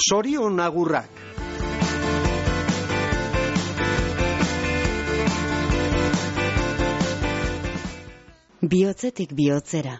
Sorion agurrak. Bihotzetik bihotzera.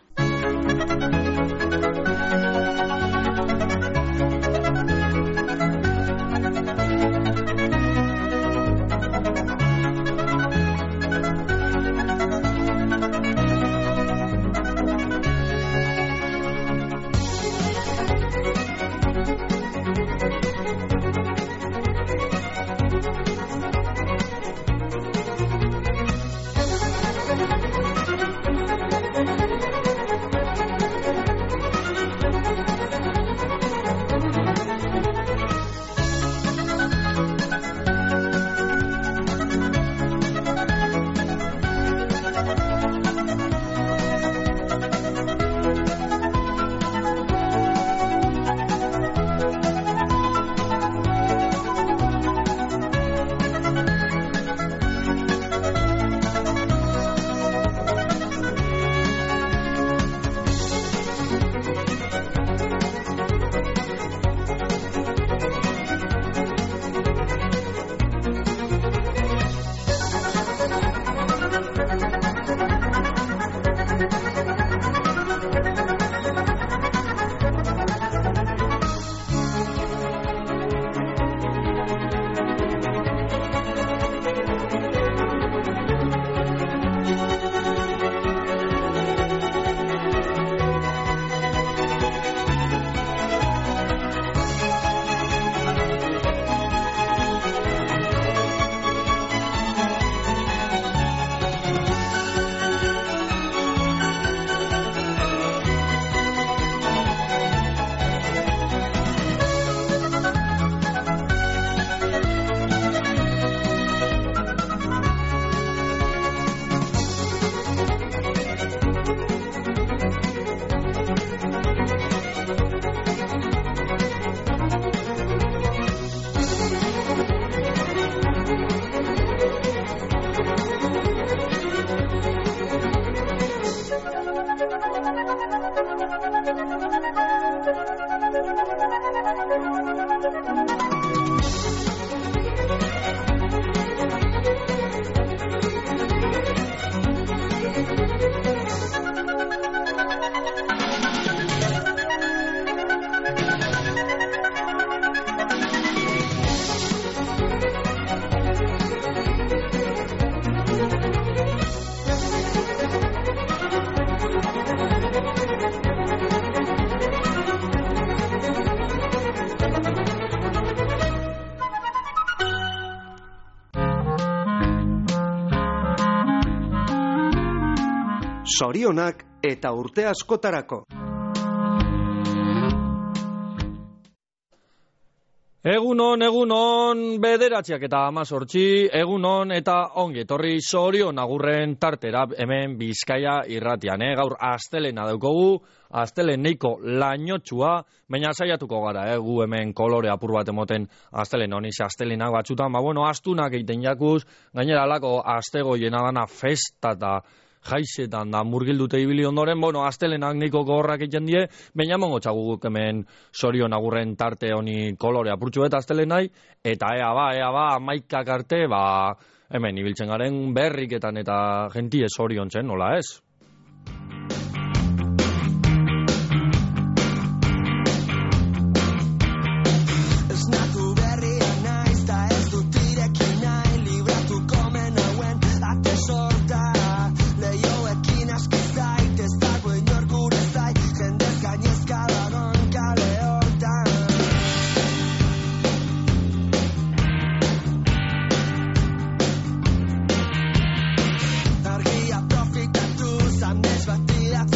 Sorionak eta urte askotarako. Egunon, 9 eta 18, egunon eta ongi etorri Sorion agurren tartera hemen Bizkaia irratian. Gaur astelena daukogu, astelen neiko lainotsua, baina saiatuko gara, gu hemen kolore apur bat emoten astelen honi, astelenak batzutan, astunak egiten jakuz, gainera alako astegoiena dana festa eta jaisetan da murgildute ibili ondoren, astelenak niko gogorrak egiten die, baina mongo txaguguk hemen Sorion agurren tarte honi kolore apurtxu eta astelenai, eta ea ba, amaikak arte, hemen ibiltzen garen berriketan eta gentie Sorion zen, nola ez? Argia profitatu, zamez batira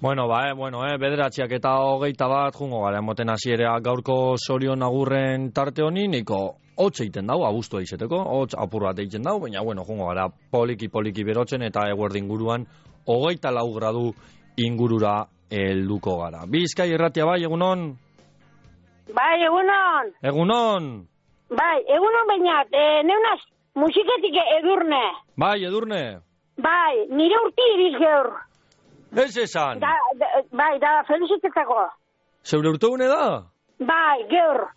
Bueno, bederatziak eta 21 jungo gara, emoten hasierea gaurko Sorion agurren tarte honi, niko hotz egiten dau, abuztua izeteko, hotz apur bat egiten dau, baina, jungo gara, poliki berotzen eta eguerdi inguruan, 24 gradu ingurura helduko gara. Bizkai irratia bai, egunon? Bai, egunon. Egunon? Bai, egunon bainat, neunaz musiketik Edurne. Bai, Edurne? Bai, nire urti iriz gaur. Ez esan? Bai, da felicitetako. Zeure urtegune da? Bai, gaur.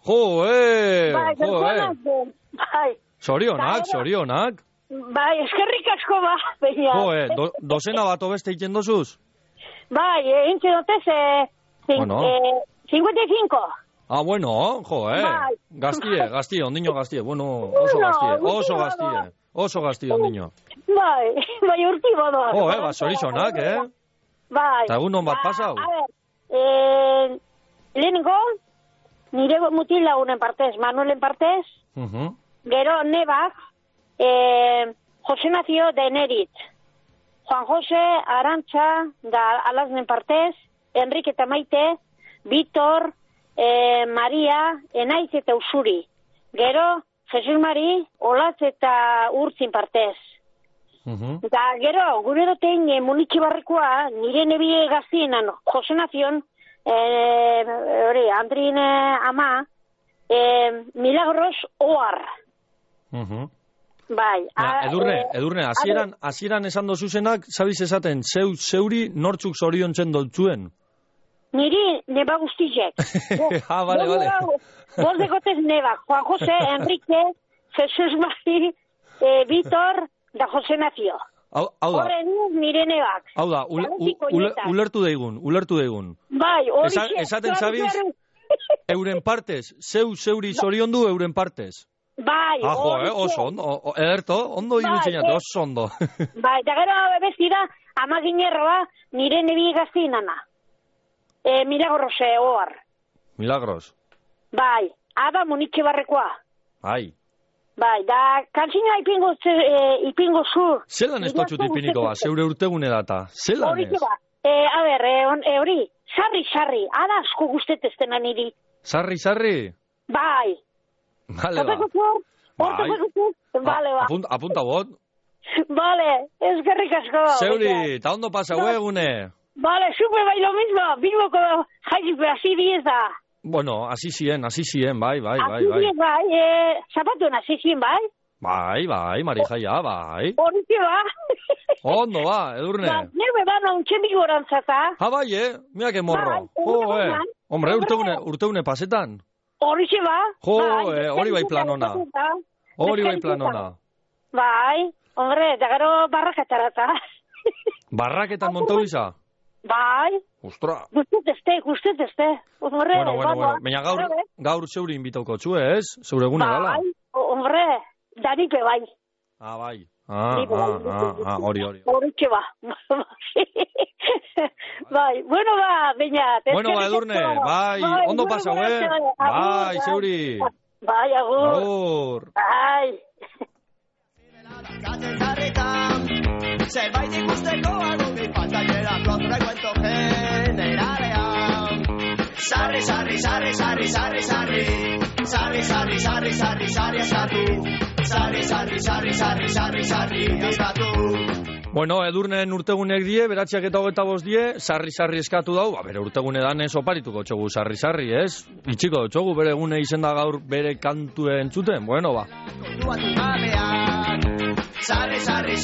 Bai, Sorionak. Bai, eskerrik asko ba, baina. Dozena bat obeste egiten dozuz? Bai, egin dotez, 55. Ah, bueno, Bai. Gaztie, ondino gaztie, bueno, oso gaztie, ondino. Bai, urti bodo. Sorizonak, Bai. Eta egun non bat pasau? A ver, lehenengo, nire mutil lagunen partez, Manuelen partez, gero nebak, Jose Nazio de Nerit, Juan Jose, Arantxa, da Alaznen partez, Enrique eta Maite, Víctor, Maria, Enaiz eta Usuri, gero, Jesus Mari, Olatz eta Urtzin partez. Eta gero, gure dotein Munitxi Barrikoa, nire nebie gaztienan, Jose Nazion, Andrin ama, Milagros Oar. Bai. Edurne, hasieran esan dozuzenak, zabiz esaten, zeuri nortzuk zoriontzen dotzuen? Niri neba guztizek. Bale. Bos dekotez neba, Juan Jose, Enrique, Jesus Mari, Víctor, da Jose Nazio. Horren nire nebak. Hau da, ulertu daigun. Bai, hori esaten zabiz, euren partez, zeuri zorion du euren partez. Bai, oso ondo, ederto, ondo irutxeinatu, oso ondo. Bai, eta gero bestira, amaginerroa nire nebi gaztinana. Milagros Oar. Milagros? Bai, Ada Munitxe Barrekoa. Bai, da kantzina ipingo zur. Zelan ez dutxut ipiniko ba, zeure urtegune data? Zelan ez? A ber, hori, sarri, Ada asko guzteteztena niri. Sarri? Bai. Bale, ba. Apunta bot? Bale, eskerrik asko. Zeuri, eta ondo pasau egune? Bale, supe bai lo mismo, Bilboko jaizipe hasi dieza. Bueno, hasi zien, bai. Hasi zien, bai, zapatuen hasi zien, bai. Bai, Marijaia, bai. Horite ba. Ondo ba, Edurne. Nebe ba, nauntxemik gorantzata. Bai, mira que morro. Hombre, urtegune pasetan. Horite ba. Hori bai planona. Bai, hombre, eta gero barraketarata. Barraketan montau iza? Bai. Ostra. Guztetezte. Bueno. Baina gaur zeuri inbitauko txue, ez? Zeure egune dala. Bai, hombre, daripe bai. Bai. Hori. Horitxe ba. Bai, bueno ba, baina. Bueno ba, Edurne, bai, ondo pasau, Bai, zeuri. Bai, agur. Agur. Bai. Zerbait ikusteko adubi pantallera recuento generalean. Sarri eskatu. Bueno, Edurnen urtegunek die, beratziak eta 25 die, sarri eskatu dau, bere urtegune danez oparituko txogu sarri, ez? Itxiko txogu bere egune izenda gaur bere kantue entzuten, bueno, ba. Sarri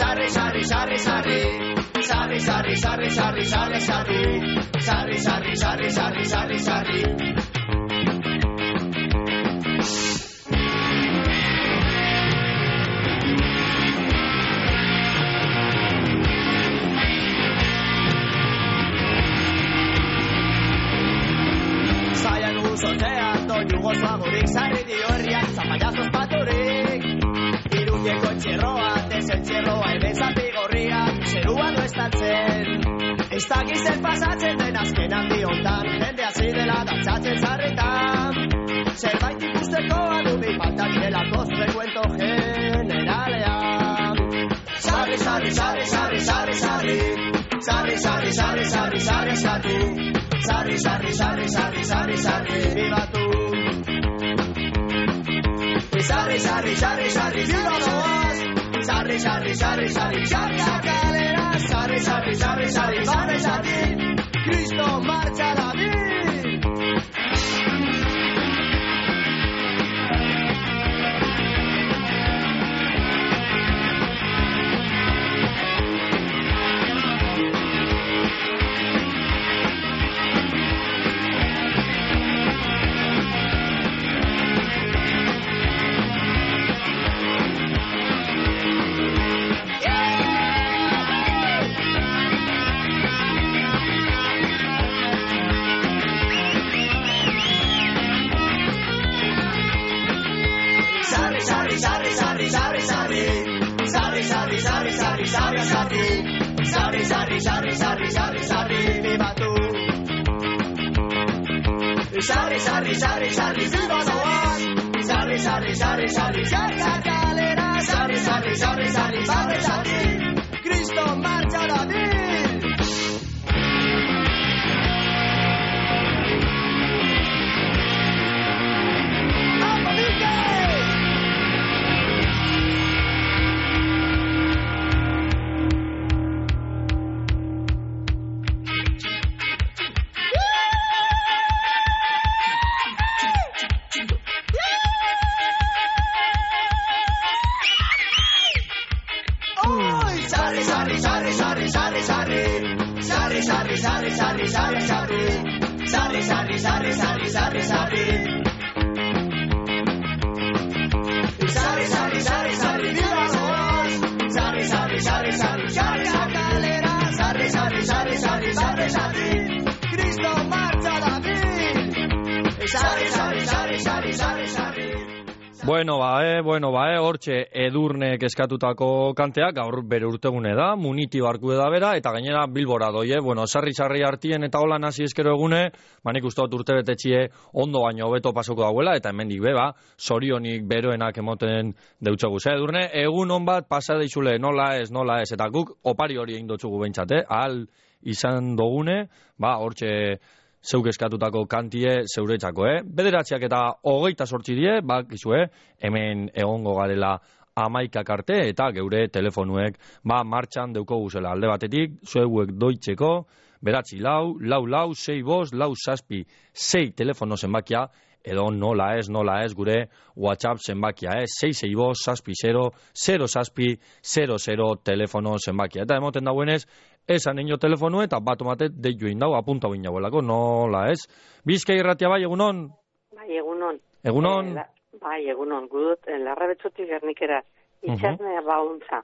Zaian uzotean doinu gozoagorik sarri dio herriak zapallazos paturik Iruñeko txerroa, desentzerroa hemen zapigorriak zerua no estatzen Ez dakizen pasatzen den azken handi hontan jende hasi dela dantzatzen zarritan Zerbait ikusteko adubi falta direlako recuento generalean Sarri Sarri, sarri, sarri, sarri, sarri, eskatu. Sarri, sarri, sarri, sarri, sarri, sarri, bibatu. Sarri, sarri, sarri, sarri, biba doaz. Sarri, sarri, sarri, sarri, sarri, akalera. Sarri, sarri, sarri, sarri, sarri, sarri, Kristo marcha da bi. Sarri, sarri, sarri, sarri, biba doaz. Sarri, sarri, sarri, sarri, sarri, akalera. Sarri, sarri, sarri, sarri, sarri, sarri, Kristo marcha da bi. Bueno, hortxe Edurnek eskatutako kanteak, gaur bere urtegune da, Muniti barku da bera, eta gainera Bilbora doie, sarri hartien eta hola nazi eskero egune, nik uste dut urte betetxie ondo baino hobeto pasoko dauela, eta hemendik beba, zorionik beroenak emoten deutxogu. Edurne, egun on bat pasa deixule, nola ez, eta guk opari hori egin dutzugu behintzate, ahal izan dogune, hortxe zeuk eskatutako kantie zeuretzako, Bederatziak eta 28 die, bakizue, hemen egongo garela 11 arte, eta geure telefonuek, martxan deuko guzela. Alde batetik, zueguek doitzeko, beratzi lau, 6 bost, 4 6 telefono zenbakia, edo nola ez, gure WhatsApp zenbakia, 6 bost, 6 0 0 telefono zenbakia. Eta emoten dauenez, esan ino telefonu eta bat omatet deitu indau, apunta bina bolako, nola ez. Bizkai irratia bai, egunon? Bai, egunon. Egunon? Bai, egunon, gudut, larra betzutik gernikera, itxasnea bauntza.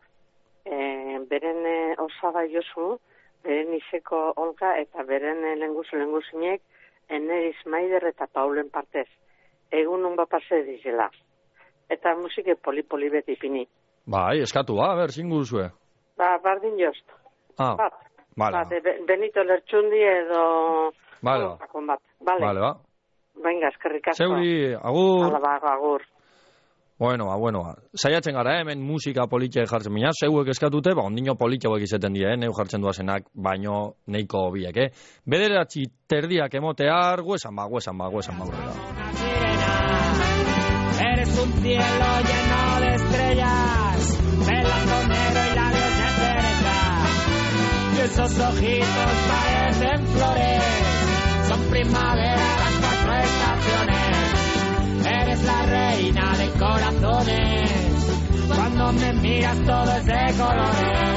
Beren osaba josu, beren izeko Olga eta beren lenguzinek, Eneriz Maider eta Paulen partez. Egunon bapase dizela. Eta musike poli-poli beti pini. Bai, eskatu ber, zingu duzue. Bardin jost. Vale. Benito Lertxundi edo... Vale. Vale. Venga, eskerrik asko. Zeuri, agur. Agur. Bueno. Saiatzen gara, hemen musika politxe jartzen mina. Zeuek eskatute, ondino politxe hauek izaten die, neu jartzen duazenak, baino neiko biek, Bederatzi terdiak emotear, guesan ba. Eres un cielo lleno de estrellas, pelo negro y labios de cereza. Y esos ojitos parecen flores, son primavera las 4 estaciones. Eres la reina de corazones, cuando me miras todo es de colores.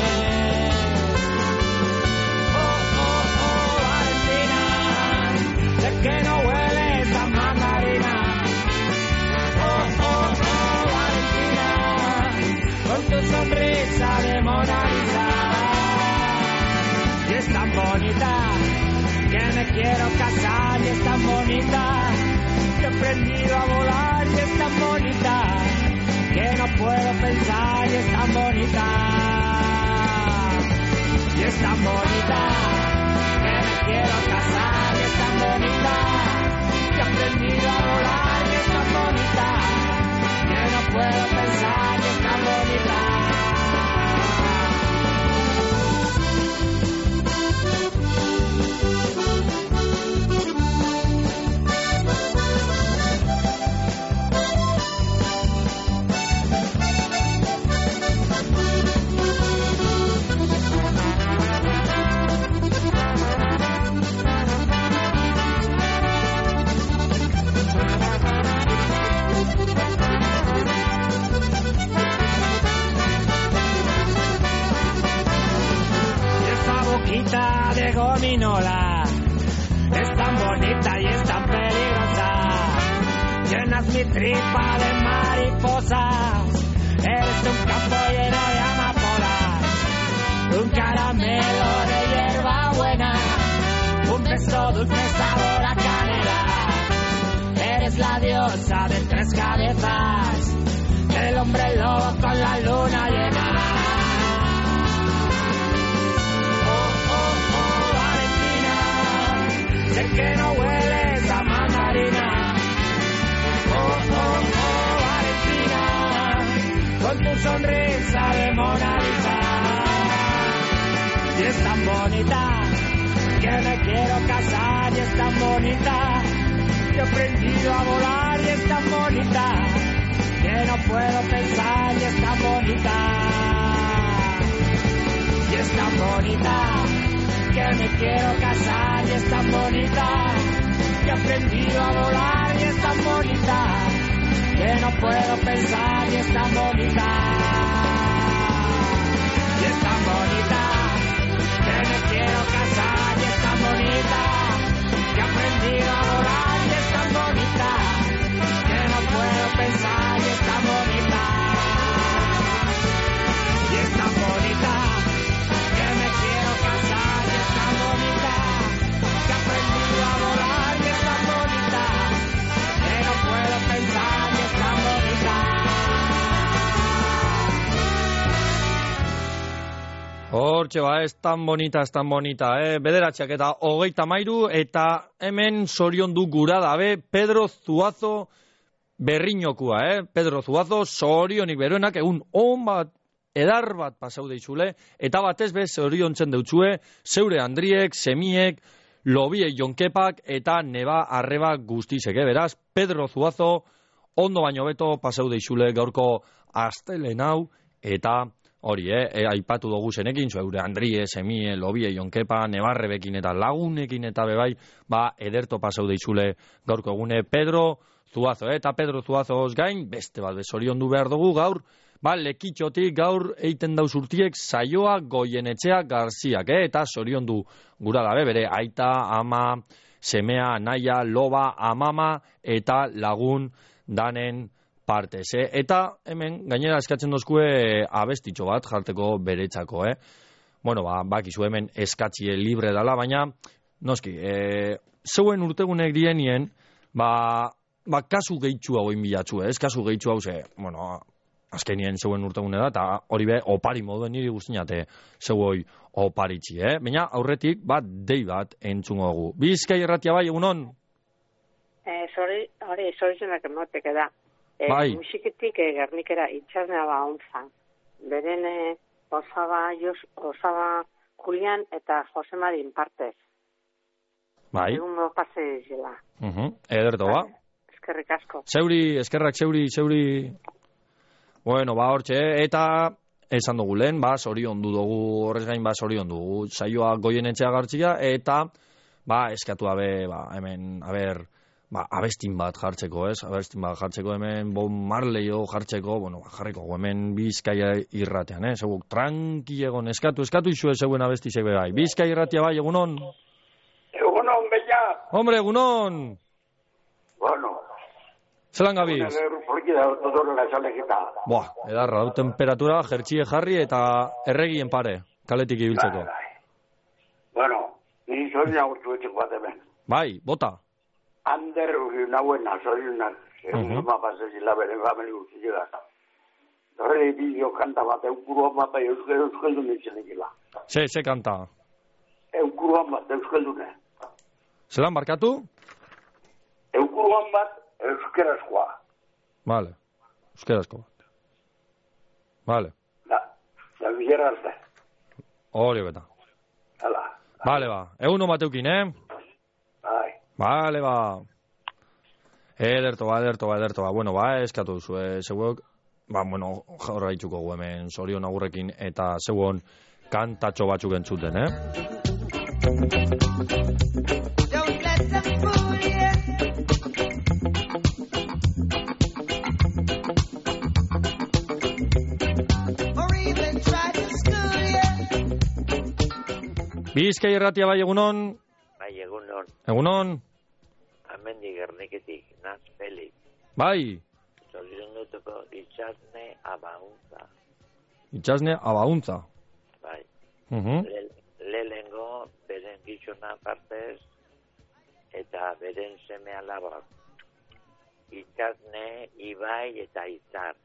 Oh, Valentina, de que no hueles a mandarina. Oh, Valentina, con tu sonrisa de Mona Lisa. Y es tan bonita, que me quiero casar. Y es tan bonita, que he aprendido a volar. Y es tan bonita, que no puedo pensar. Y es tan bonita, y es tan bonita, que me quiero casar. Y es tan bonita, que he aprendido a volar. Y es tan bonita, que no puedo pensar. Y es tan bonita. gominola. Es tan bonita y es tan peligrosa. Llenas mi tripa de mariposas. Eres un campo lleno de amapolas. Un caramelo de hierba buena. Un beso dulce sabor a canela. Eres la diosa de tres cabezas. El hombre lobo con la luna llena. Sé que no hueles a mandarina. Valentina, con tu sonrisa de Mona Lisa. Y es tan bonita que me quiero casar. Y es tan bonita que he aprendido a volar. Y es tan bonita que no puedo pensar. Y es tan bonita. Y es tan bonita que me quiero casar. Y es tan bonita que he aprendido a volar. Y es tan bonita que no puedo pensar. Y es tan bonita. Y es tan bonita que me quiero casar. Y es tan bonita que he aprendido a volar. Y es tan bonita que no puedo pensar. Y es tan bonita. Y es tan bonita que me quiero casar. Y es tan bonita que he aprendido a volar. Y es tan bonita que no puedo pensar. Y es tan bonita. Hortxe ba, ez tan bonita, Bederatxeak eta 33 eta hemen zorion du gura dabe Pedro Zuazo Berriñokua, Pedro Zuazo zorionik beroenak egun on bat, edar bat pasau deizule, eta batez bez zoriontzen deutzue, zeure Andriek, semiek, lobiek jonkepak eta neba arreba guztizek, beraz, Pedro Zuazo ondo baino beto pasau deizule gaurko astelen hau, eta hori, aipatu dugu zenekin, zeure Andrie, semie, lobie, jonkepa, nebarrebekin eta lagunekin eta bebai, ederto pasau deizule gaurko egune Pedro Zuazo, eta Pedro Zuazoz gain, beste bat bezorion du behar dugu gaur, lekitxotik gaur eiten dauz urtiek saioa Goienetxea Garziak, eta zorion du gura dabe, bere aita, ama, semea, naia, loba, amama, eta lagun danen partez, eta hemen gainera eskatzen dozkue abestitxo bat jarteko beretzako, Bueno, bakizu hemen eskatzie libre dala, baina, noski, zeuen urtegunek dienien, kasu gehitxu hau inbilatzu, kasu gehitxu hau bueno, azkenien zeuen urtegune da, eta hori be, opari moduen niri guztiinate zeuoi oparitxi, Baina, aurretik, dei bat entzungo dugu. Bizkai Irratia bai, egunon? Hori zenak emotek da. Musiketik Gernikera itxarnea ontzan. Beren Osaba Julian eta Jose Marin partez. Bai. Egun pase dizela. Ederto, Eskerrik asko. Eskerrak zeuri. Bueno, hortxe, eta esan dugu lehen, zorion du dugu, horrez gain zorion dugu, saioa Goienetxea Gartzia, eta eskatu abe, hemen, abestin bat jartzeko, abestin bat jartzeko hemen, Bob Marley jartzeko, jarriko hemen Bizkaia Irratean, Zeguk tranqui egon, eskatu izue zeuen abestisek bai. Bizkaia Irratia bai, egunon? Egunon, bella. Hombre, egunon. Bueno. Zelan gabiz? Edarra, hau temperatura, jertxie jarri eta erregien pare, kaletik ibiltzeko. Bueno, ni zorina urtu etxeko bat hemen. Bai, bota. Ander nahuena, zoriunak, eguma pasezila beren famili guzti llegaz. Horre bideo kanta bat, eukuruan bat, euskaldun itxenekila. Ze kanta? Eukuruan bat, euskaldune. Zelan markatu? Eukuruan bat, euskerazkoa. Vale, euskerazko bat. Vale. Da bilera arte. Hori beta. Hala. Vale, egun bat eukin, Bai. Vale, Ederto. Bueno, eskatu duzu, zeuek, jaurra itxuko gu hemen zorion agurrekin eta zeuon kantatxo batzuk entzuten, Bizkai irratia bai egunon? Bai, egunon. Egunon? Amendi Gerniketik, naz Felix. Bai. Zorion dutuko itxasne abauntza. Itxasne abauntza. Bai. Lehengo beren gizona partez eta beren seme alabak. Itxasne, Ibai eta Izar.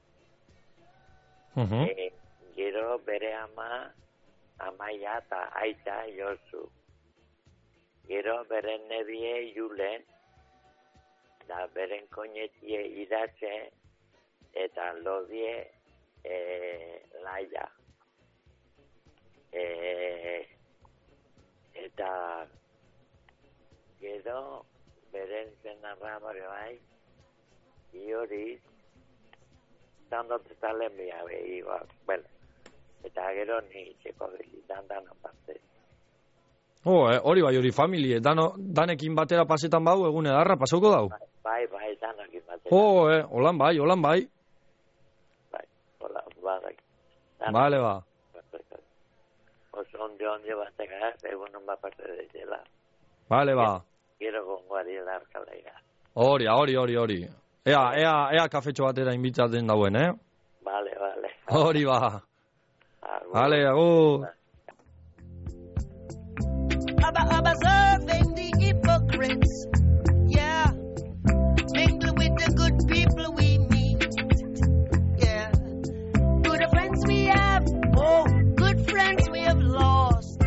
Gero bere ama, Amaia eta Aita Josu. Gero beren nebie Julen, da beren koinetie Iratxe eta Lodie Laia. Eta gero beren zenarra bai, Ioriz, dando eta lemia behi, bueno, eta gero ni txeko behitan dana parte. Hori bai, hori familie, danekin batera pasetan bau, egun edarra, pasauko dau? Bai, danakin batera. Holan bai. Bai, holan, Vale, ba. Oso onde bateka, egun bat parte dezela. Vale, ba. Gero gongoari larkalaia. Hori. Ea kafetxo batera inbitzaten dauen, Vale. Hori ba. Vale, agur. Observing the hypocrites, yeah. Mingle with the good people we meet, yeah. Good friends we have, good friends we have lost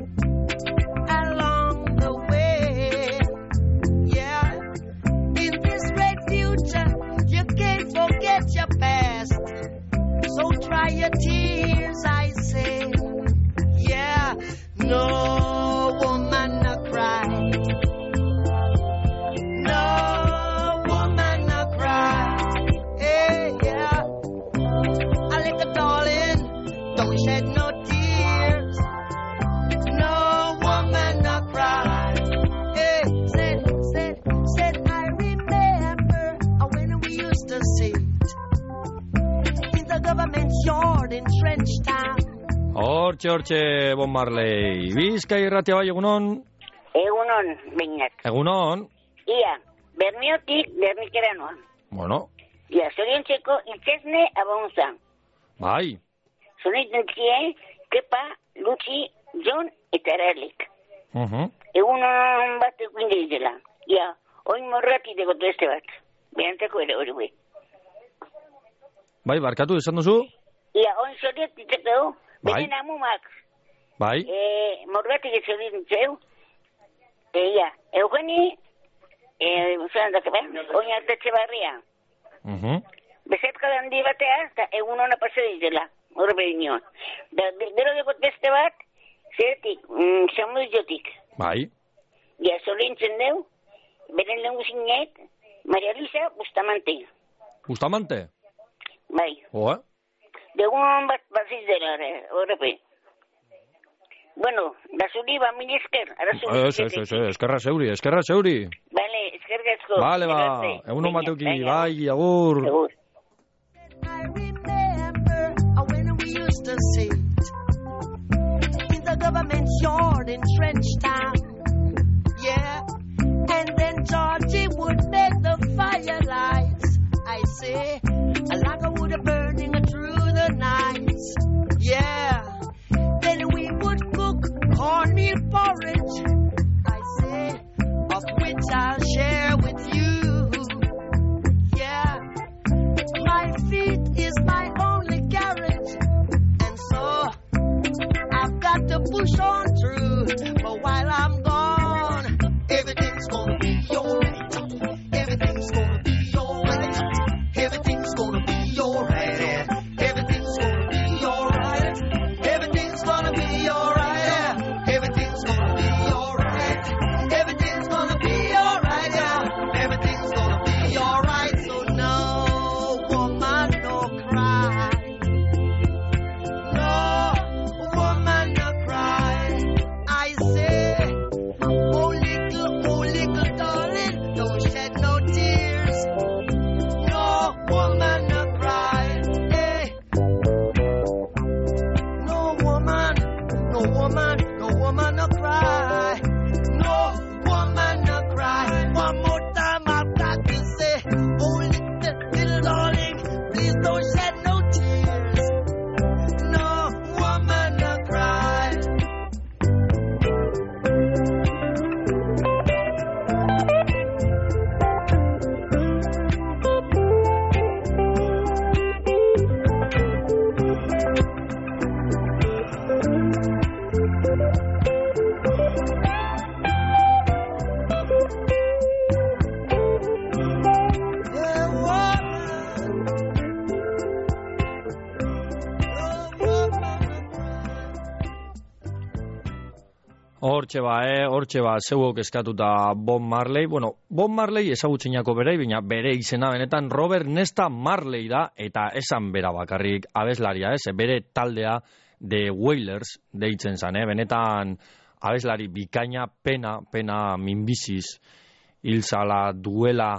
along the way, yeah. In this red future, you can't forget your past, so dry your tears, I say, yeah. No woman no cry. No woman no cry. Hey, yeah. I like a darling, don't shed no tears. No woman no cry. Hey, said I remember when we used to sit in the government yard in Trench Town. Hortxe, Bon Marley. Bizkai irratia bai, egunon? Egunon, beinat. Egunon? Ia, Bermiotik, Bernikera noan. Bueno. Ia, zoriontzeko itxasne abauntza. Bai. Zonitzen zie, Kepa, Lutzi, Jon eta Eralik. Egunon bat ekuinde ditela. Ia, oin morrati degotu este bat. Behanteko ere hori bai. Bai, barkatu, esan duzu? Ia, oin zoriot ditzeko. Benen amumak. Bai. Morgatik etzolin zeu. Ia, Eugeni, oin altatxe barria. Bezetka handi batea, eta egun hona pasa ditela. Horbe dinoan. Gero dekot beste bat, zeretik, Samuel Jotik. Bai. Ia, zolintzen deu, beren lenguzinet, Maria Luisa Bustamante. Bustamante? Bai. Oa? Degun bat baziz dela, horrepe. Bueno, da zuri ba mil esker. Eskerra zeuri. Vale, eskergazko. Vale, ba, egun bateuki, bai, agur. Agur. I remember when we used to sit in the government yard in Trench Town, yeah. And then Georgie would make the firelights, I say, like a wood burning through the nights, yeah. Then we would cook cornmeal porridge, I say, of which I'll share with you, yeah. My feet is my only carriage, and so I've got to push on through. But while I'm Hortxe ba, zeuok eskatuta Bob Marley. Bueno, Bob Marley ezagutzenako berei, baina bere izena benetan Robert Nesta Marley da, eta esan bera bakarrik abeslaria, bere taldea The Wailers deitzen zan, benetan abeslari bikaina, pena minbiziz hilzala duela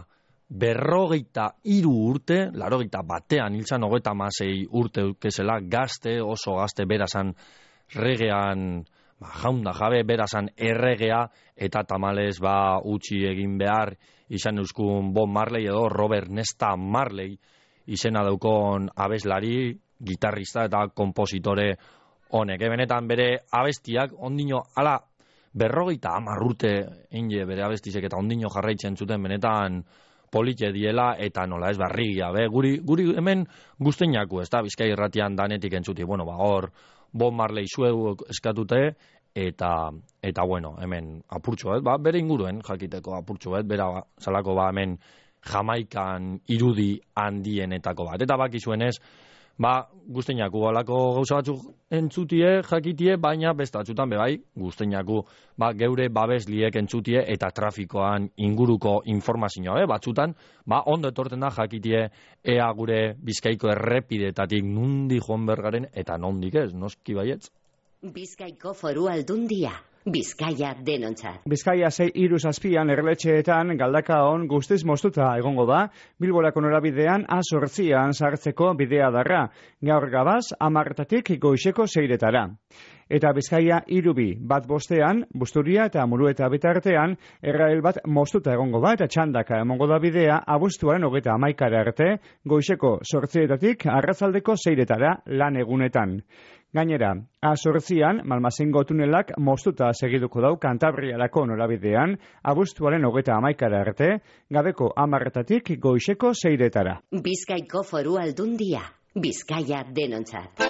53 urte, 81 hilzan 36 urte kezela, oso gazte berazan regean, jaunda jabe berazan erregea, eta tamalez utzi egin behar izan euskun Bob Marley edo Robert Nesta Marley izena daukon abeslari, gitarrista eta kompositore honek. Benetan bere abestiak ondino ala 50 urte inge bere abestizek eta ondino jarraitzen zuten benetan politxe diela eta nola ez barrigia. Guri hemen guzteinako, ez da, Bizkai irratian danetik entzuti. Bueno, hor Bob Marley zuegu eskatute eta bueno, hemen apurtxo, bere inguruen jakiteko apurtxo, bera salako hemen Jamaikan irudi handienetako bat. Eta bakizuenez, guzteinako alako gauza batzuk entzutie, jakitie, baina beste batzutan bebai, guzteinako geure babesliek entzutie eta trafikoan inguruko informazioa, batzutan, ondo etorten da jakitie ea gure Bizkaiko errepidetatik nundi joan bergaren eta nondik ez, noski baietz? Bizkaiko Foru Aldundia. Bizkaia denontzat. Bizkaia 6-7 erletxeetan galdakaon guztiz moztuta egongo da, Bilborako norabbidean A8an sartzeko bidea darra, gaur gabaz 10-tatik goizeko 6-etara. Eta Bizkaia 3B, 1-5ean, Busturia eta Murueta bitartean, errail bat moztuta egongo da eta txandaka emongo da bidea abuztuaren 31 arte, goizeko 8-etatik arratzaldeko 6-etara lan egunetan. Gainera, A8an Malmasengo tunelak moztuta segiduko dau Kantabriarako norabidean, abuztuaren 31 arte, gabeko 10-tatik goizeko 6-etara. Bizkaiko Foru Aldundia. Bizkaia denontzat.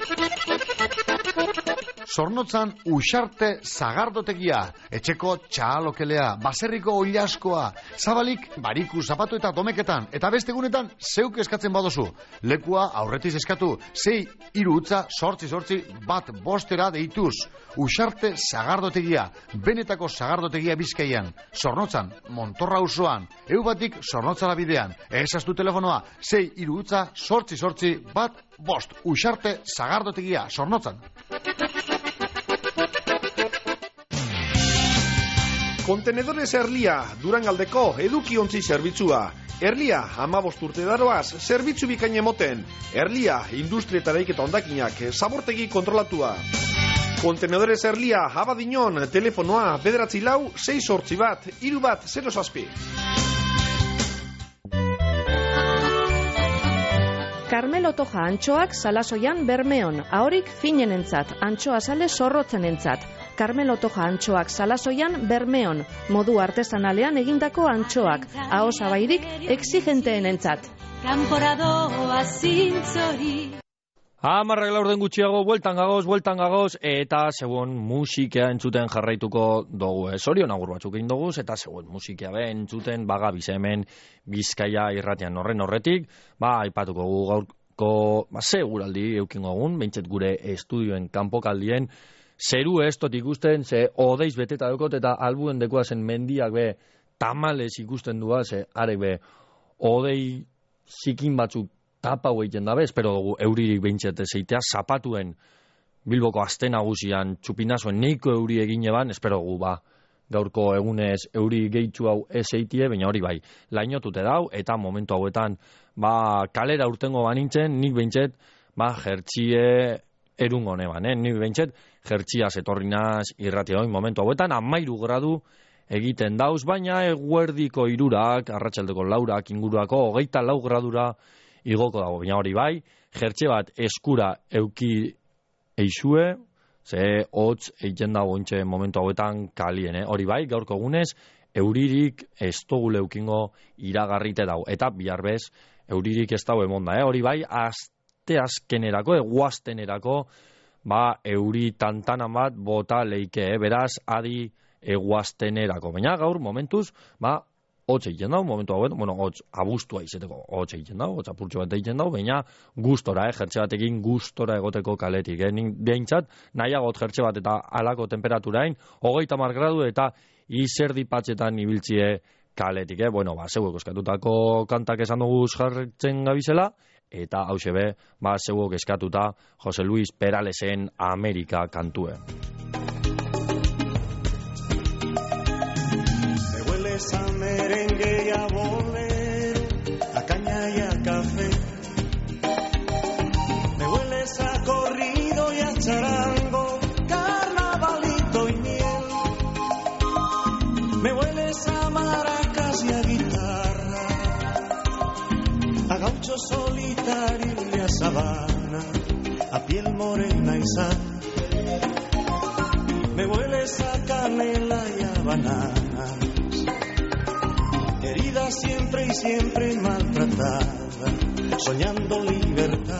Zornotzan Uxarte Zagardotegia, etxeko txalokelea, baserriko oilaskoa, zabalik bariku zapatu eta domeketan, eta beste egunetan zeuk eskatzen badozu. Lekua aurretiz eskatu, 6-3-8-8-1-5 deituz. Uxarte Zagardotegia, benetako Zagardotegia Bizkaian, Zornotzan, Montorra auzoan, eubatik Zornotzara bidean, ezaztu telefonoa, 6-3-8-8-1-5, Uxarte Zagardotegia, Zornotzan. Kontenedores Erlia, Durangaldeko edukiontzi zerbitzua. Erlia, 15 urte daroaz, zerbitzu bikain emoten. Erlia, industrietareik eta ondakinak, zabortegi kontrolatua. Kontenedores Erlia, Abadiñon, telefonoa, 9-4-6-8-1-3-0-7. Carmelo Toja antxoak Salasoian Bermeon, ahorik finenentzat, antxoa sale zorrotzenentzat. Carmelo Toja antxoak Salasoian Bermeon, modu artesanalean egindako antxoak, ahosabairik exigenteenentzat. Kanporadoa zintzori. Amarrak laurden gutxiago, bueltan gagoz, eta zegoen musikea entzuten jarraituko dugu. Zorion agur batzuk egin dugu, eta zegoen musikea entzuten bagabiz hemen Bizkaia irratian horretik, aipatuko gu gaurko, seguraldi eukingo egun, behintzet gure estudioen kanpokaldien, zeru ez tot ikusten, ze odeiz beteta dukot, eta albuen dekoa zen mendiak tamales ikusten duaz, arek odei zikin batzuk tapau egiten dabe, espero dugu euririk behintzete zeitea, zapatuen Bilboko aste nagusian txupinazoen neiko euri egin eban, espero dugu gaurko egunez euri gehitzu hau ez eitie, baina hori bai, lainotute dau, eta momentu hauetan kalera urtengo banintzen, nik behintzet, jertxie erungo neban, nik behintzet, jertxia zetorrinaz irratiadoin momentu hauetan, 13 gradu egiten dauz, baina eguerdiko 3, arratsaldeko 4 inguruako 24 gradura igoko dago, baina hori bai, jertxe bat eskura euki eixue, ze hotz egiten dago intxe momentu hauetan kalien, hori bai, gaurko egunez, euririk ez dugu leukingo iragarrite dago, eta bihar bez, euririk ez dago emonda, hori bai, aste azkenerako, eguaztenerako, euri tantanan bat bota leike, beraz, adi eguaztenerako, baina gaur momentuz, hotz egiten dau, momentu hau, hotz abustua izeteko hotz egiten dau, hotz apurtxo bat egiten dau, baina gustora, jertxe batekin gustora egoteko kaletik. Behintzat, nahiagot jertxe bat eta alako temperaturain, 30 gradu eta izerdipatxetan ibiltzie kaletik. Zeuek eskatutako kantak esan dugu jartzen gabizela, eta hausebe, zeuek eskatuta Jose Luis Peralesen Amerika kantue. A merengue y a bolero, a caña y a café. Me hueles a corrido y a charango, carnavalito y miel. Me hueles a maracas y a guitarra, a gaucho solitario y a sabana, a piel morena y sal. Me hueles a canela y a banana, herida siempre y siempre maltratada, soñando libertad.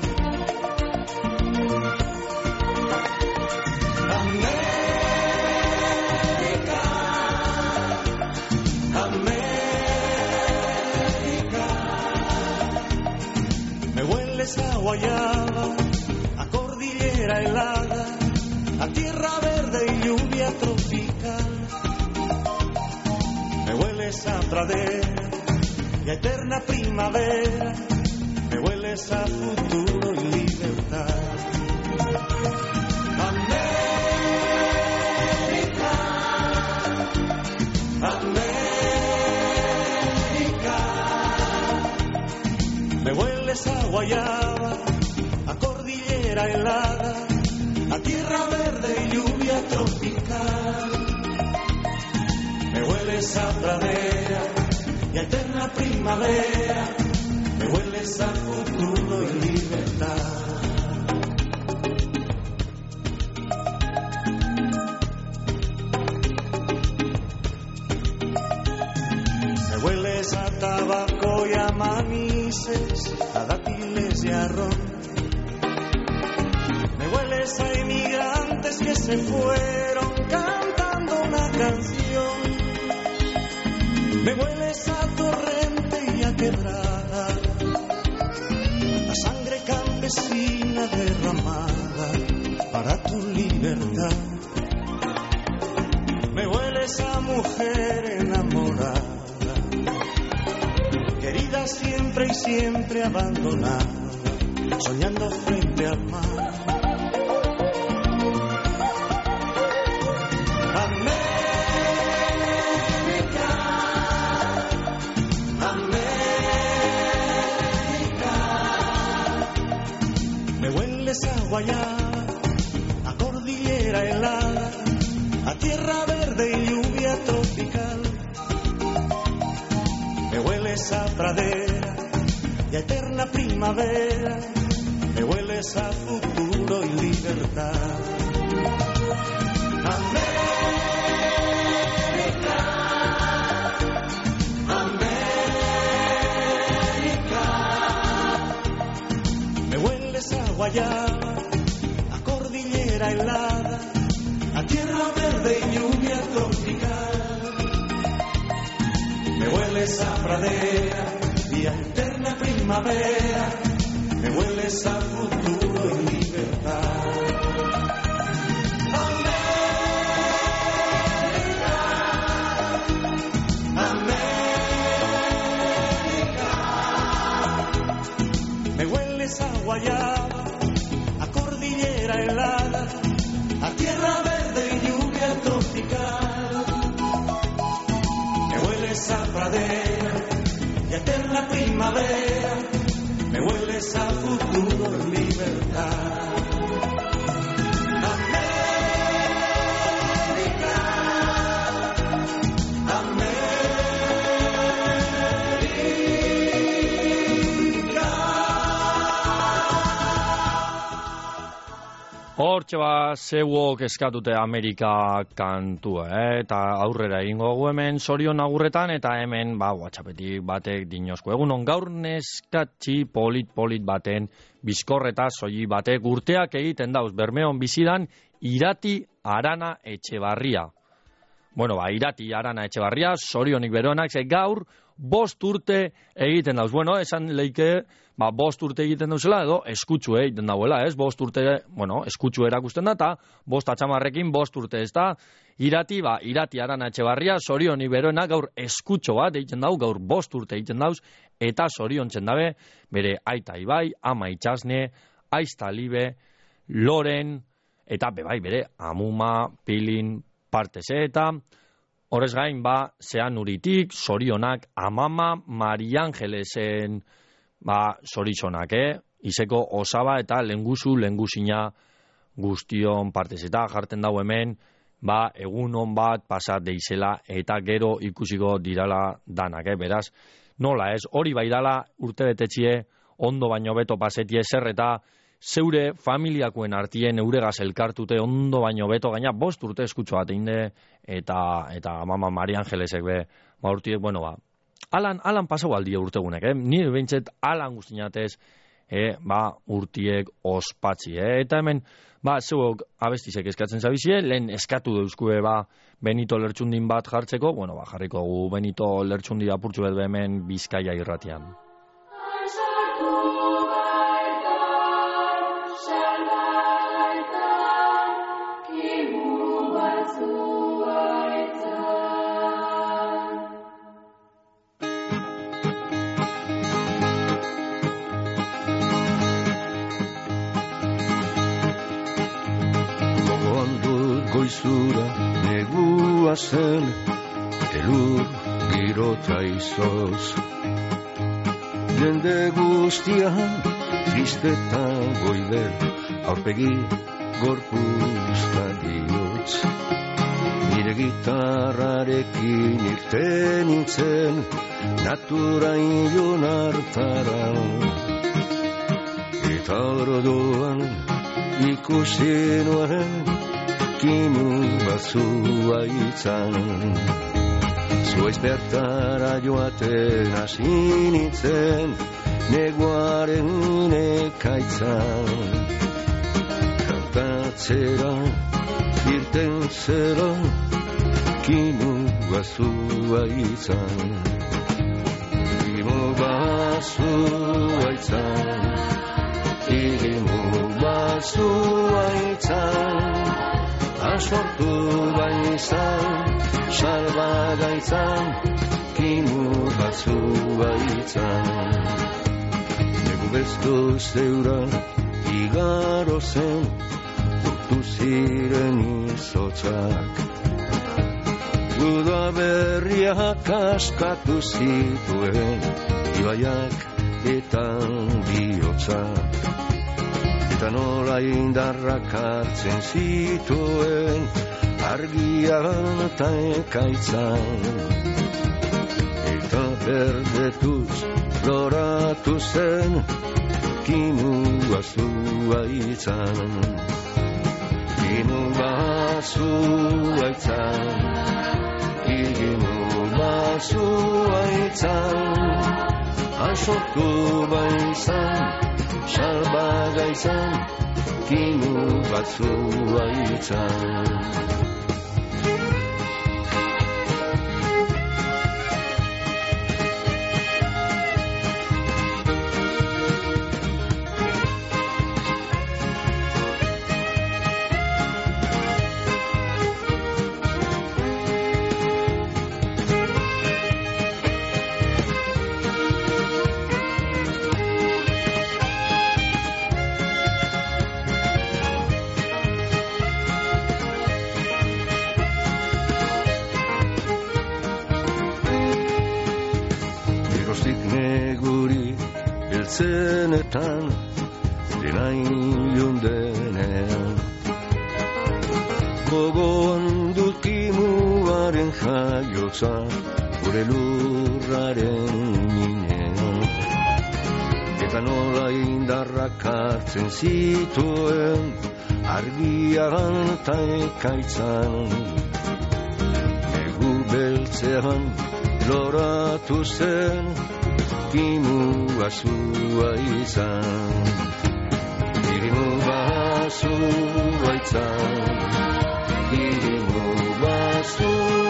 América, América, me hueles a guayaba, a cordillera helada, a tierra verde y lluvia tropical. Me hueles a pradera y a eterna primavera, me hueles a futuro y libertad. América, América, me hueles a guayaba, a cordillera helada, a tierra verde y lluvia tropical. Me hueles a pradera y a eterna primavera, me hueles a futuro y libertad. Me hueles a tabaco y a manises, a dátiles y a ron. Me hueles a inmigrantes que se fueron cantando una canción. Me hueles a torrente y a quebrada, a sangre campesina derramada para tu libertad. Me hueles a mujer enamorada, querida siempre y siempre abandonada, soñando frente al mar. A guayaba, a cordillera helada, a tierra verde y lluvia tropical. Me hueles a pradera y a eterna primavera, me hueles a futuro y libertad. América, América, me hueles a guayaba, a cordillera helada, a tierra verde y lluvia tropical. Me hueles a pradera y a eterna primavera, me hueles a futuro y libertad. América, América, me hueles a guayaba, a cordillera helada, a tierra verde y lluvia tropical. Me hueles a pradera y a eterna primavera, me hueles a futuro y libertad. América, América. Hortxe zeuok eskatute Amerika kantua, eta aurrera egingo dugu hemen Sorion agurretan, eta hemen, WhatsAppetik batek dinozko. Egunon gaur neskatxi polit baten bizkorreta soi batek urteak egiten dauz Bermeon bizidan Irati Arana Etxebarria. Irati Arana Etxebarria, zorionik beronak, ze gaur 5 urte egiten dauz. Esan leike, 5 urte egiten dauzela, edo eskutsu egiten dauela, ez? 5 urte, eskutsu erakusten da, eta 5 atxamarrekin 5 urte, ez da? Irati Arana Etxebarria, zorionik beronak, gaur eskutxo bat egiten dau, gaur 5 urte egiten dauz, eta zoriontzen dabe, bere aita Ibai, ama Itxasne, aizta Libe, Loren, eta bere amuma, pilin, parteze, eta horrez gain, zean uritik, zorionak, amama, Mari Angelesen, zorizonak, izeko osaba eta lengusina guztion partez. Eta jarten dago hemen, egunon bat pasat deizela eta gero ikusiko dirala danak, beraz. Nola ez, hori bai dala urte betetxie, ondo baino beto pasetie zer eta zeure familiakoen artien euregaz elkartute ondo baino beto, gaina 5 urte eskutxo bat einde, eta mama Mari Angelesek urtiek, alan pasau aldia urtegunek, nire behintzet alan guztinatez, urtiek ospatzi, eta hemen, zeuok abestizek eskatzen zabizie, lehen eskatu deuzkue, Benito Lertxundin bat jartzeko, jarriko gu Benito Lertxundi apurtxu edo hemen Bizkaia irratian. Goizura negua zen, elur girota izoz. Jende guztia tristeta goider, aurpegi gorpuzta bihotz. Nire gitarrarekin irten nintzen, natura ilun hartara. Eta orduan ikusi nuen, kinu bazua itzan. Zuaiz bertara joaten hasi nintzen, neguaren ekaitzan. Kantatzera irten zera, kinu bazua itzan. Kinu bazua itzan, kinu bazua itzan. Asortu baizan, salbagaitzan, kinu batzua itzan. Negu bezko zeura igaro zen, urtu ziren izotzak. Guda berriak askatu zituen, ibaiak eta bihotzak. Eta nola indarrak hartzen zituen, argian eta ekaitzan. Eta berdetuz loratu zen, kinu bazua itzan. Kinu bazua itzan, kinu bazua itzan. Asortu baizan, salbagaitzan, kinu batzua itzan. Zenetan, dena ilun denean. Gogoan dut kimuaren jaiotza, gure lurraren minean. Eta nola indarrak hartzen zituen, argian eta ekaitzan. Negu beltzean loratu zen, kinu bazua izan. Kinu bazua izan. Kinu bazua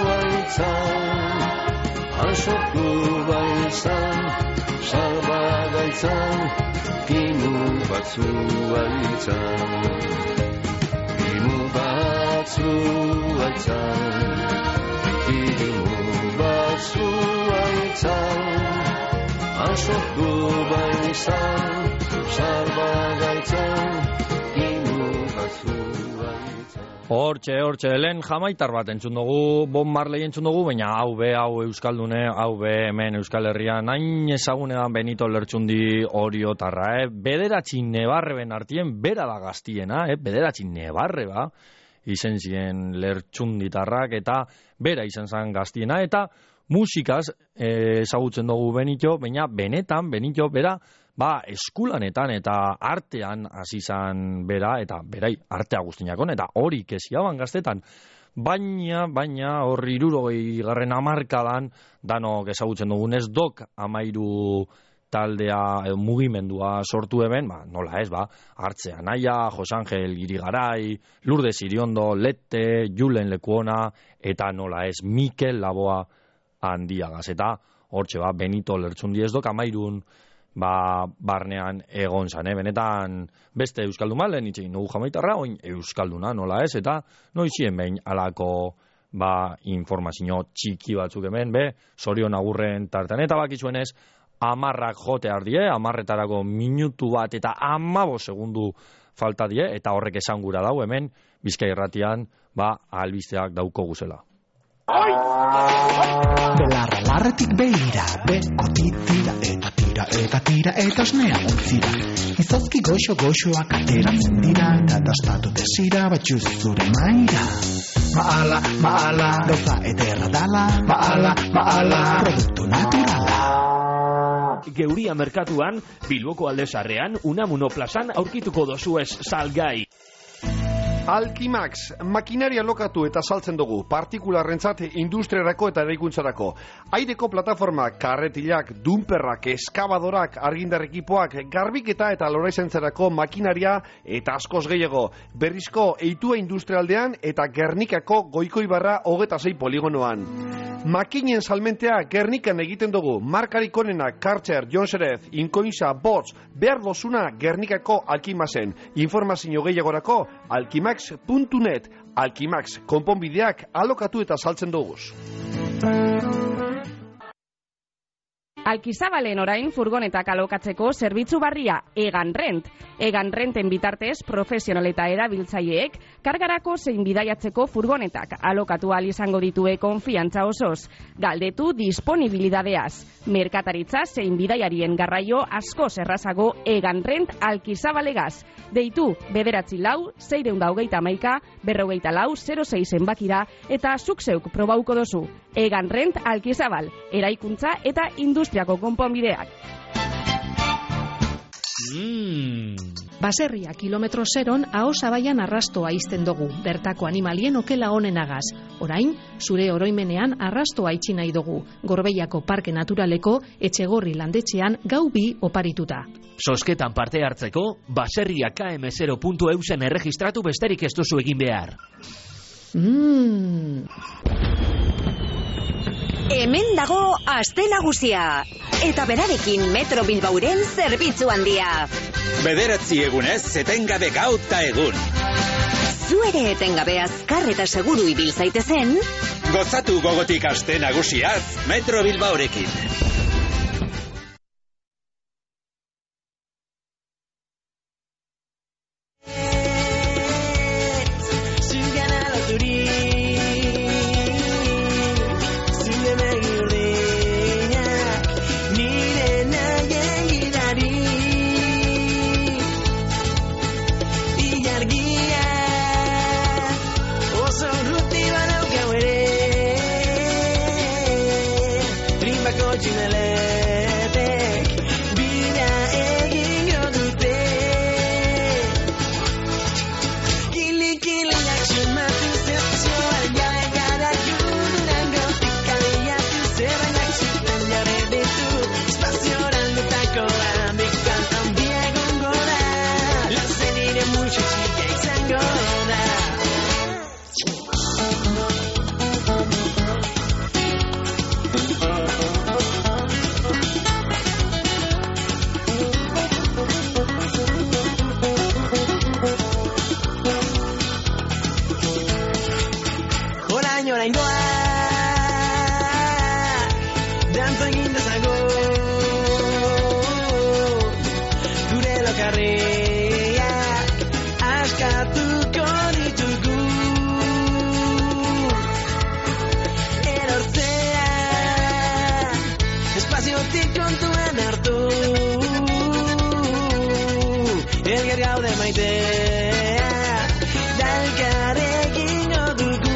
Asortu baizan, salbagaitzan, kimu batzua izan. Kimu batzua izan, kimu batzua izan. Asortu baizan, salbagaitzan, kimu batzua izan. Hortxe, lehen jamaitar bat entzun dugu, Bob Marley entzun dugu, baina hau Euskaldune, hau hemen Euskal Herrian, hain ezagunean Benito Lertxundi oriotarra, Bederatzi nebarreben artien, bera da gaztiena, Bederatzi nebarre, izen ziren Lertxunditarrak, eta bera izan zen gaztiena, eta musikaz ezagutzen dugu Benito, baina benetan Benito bera, eskulanetan eta artean hasi izan bera, eta berai artea guztinakon, eta hori kesiaban gaztetan. Baina hor 60. hamarkadan danok ezagutzen dugunez dok 13 taldea mugimendua sortu eben, nola ez, Hartzea Naia, Jose Angel Irigarai, Lourdes Iriondo, Lete, Julen Lekuona, eta nola ez, Mikel Laboa Handiagaz. Eta hortxe Benito Lertxundi ez dok 13 barnean egon zan, benetan beste Euskalduna, lehen itxegin dugu jamaitarra, oin Euskalduna, nola ez, eta noizien behin alako informazio txiki batzuk hemen, Sorion Agurren tartean, eta bakizuenez, 10 jote ardie, 10etarako minutu bat eta 15 segundu falta die, eta horrek esan gura dau hemen, Bizkai Irratian, albisteak dauko guzela. Belarra larretik behira, bekotitira eta tira eta osnea utzira. Izozki goxoak ateratzen dira, eta dastatu desira batxuz zure maira. Maala, gauza ederra dala, maala, produktu naturala. Geuria merkatuan, Bilboko Aldezarrean, Unamuno plazan aurkituko dozuez salgai. Alkimax, makinaria lokatu eta saltzen dugu, partikularrentzat industriarako eta eraikuntzarako. Aireko plataformak, karretilak, dumperrak, eskabadorak, argindar ekipoak, garbiketa eta loraizentzarako makinaria eta askoz gehiago. Berrizko eitua industrialdean eta Gernikako Goikoibarra 26 poligonoan. Makinen salmentea Gernikan egiten dugu, markarik onena, Karcher, Jonserez, Inkoinza, Bots, behar dozuna Gernikako Alkimaxen. Informazio gehiagorako, alkimax.net, Alkimax, konponbideak alokatu eta saltzen duguz. Alkizabalen orain furgonetak alokatzeko zerbitzu barria Egan Rent. Egan Renten bitartez profesional eta erabiltzaileek kargarako zein bidaiatzeko furgonetak alokatu ahal izango ditue konfiantza osoz. Galdetu disponibilidadeaz. Merkataritza zein bidaiarien garraio askoz errazago Egan Rent Alkizabalegaz. Deitu 944-421-424-06 zenbakira eta zuk zeuk probauko dozu. Egan Rent Alkizabal, eraikuntza eta industriako konponbideak. Baserria kilometro zeron Ahosabaian arrastoa izten dugu, bertako animalien okela onenagaz. Orain, zure oroimenean arrastoa itxi nahi dugu, Gorbeiako Parke Naturaleko Etxegorri landetxean gau 2 oparituta. Zozketan parte hartzeko, baserria km0.eusen erregistratu besterik ez duzu egin behar. Hemen dago aste nagusia, eta berarekin Metro Bilbauren zerbitzu handia. 9 egunez, etengabe gaur eta egun. Zu ere etengabe azkar eta seguru ibil zaitezen. Gozatu gogotik aste nagusiaz, Metro Bilbaurekin. maite dalgarekin dugu.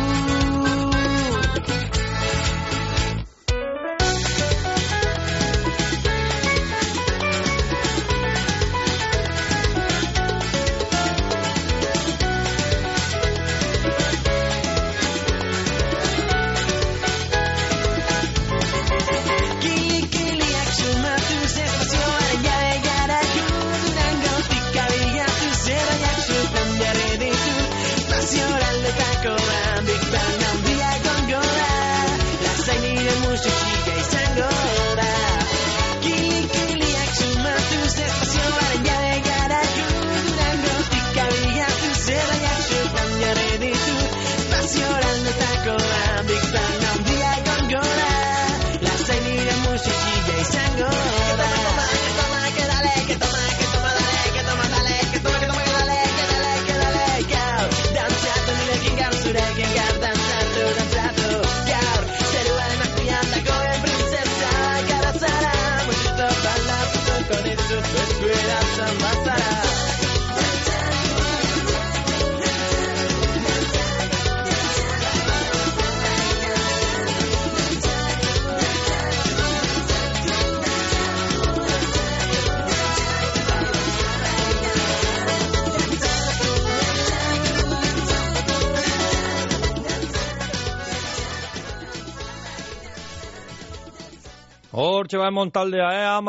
Hortxe bai montaldea,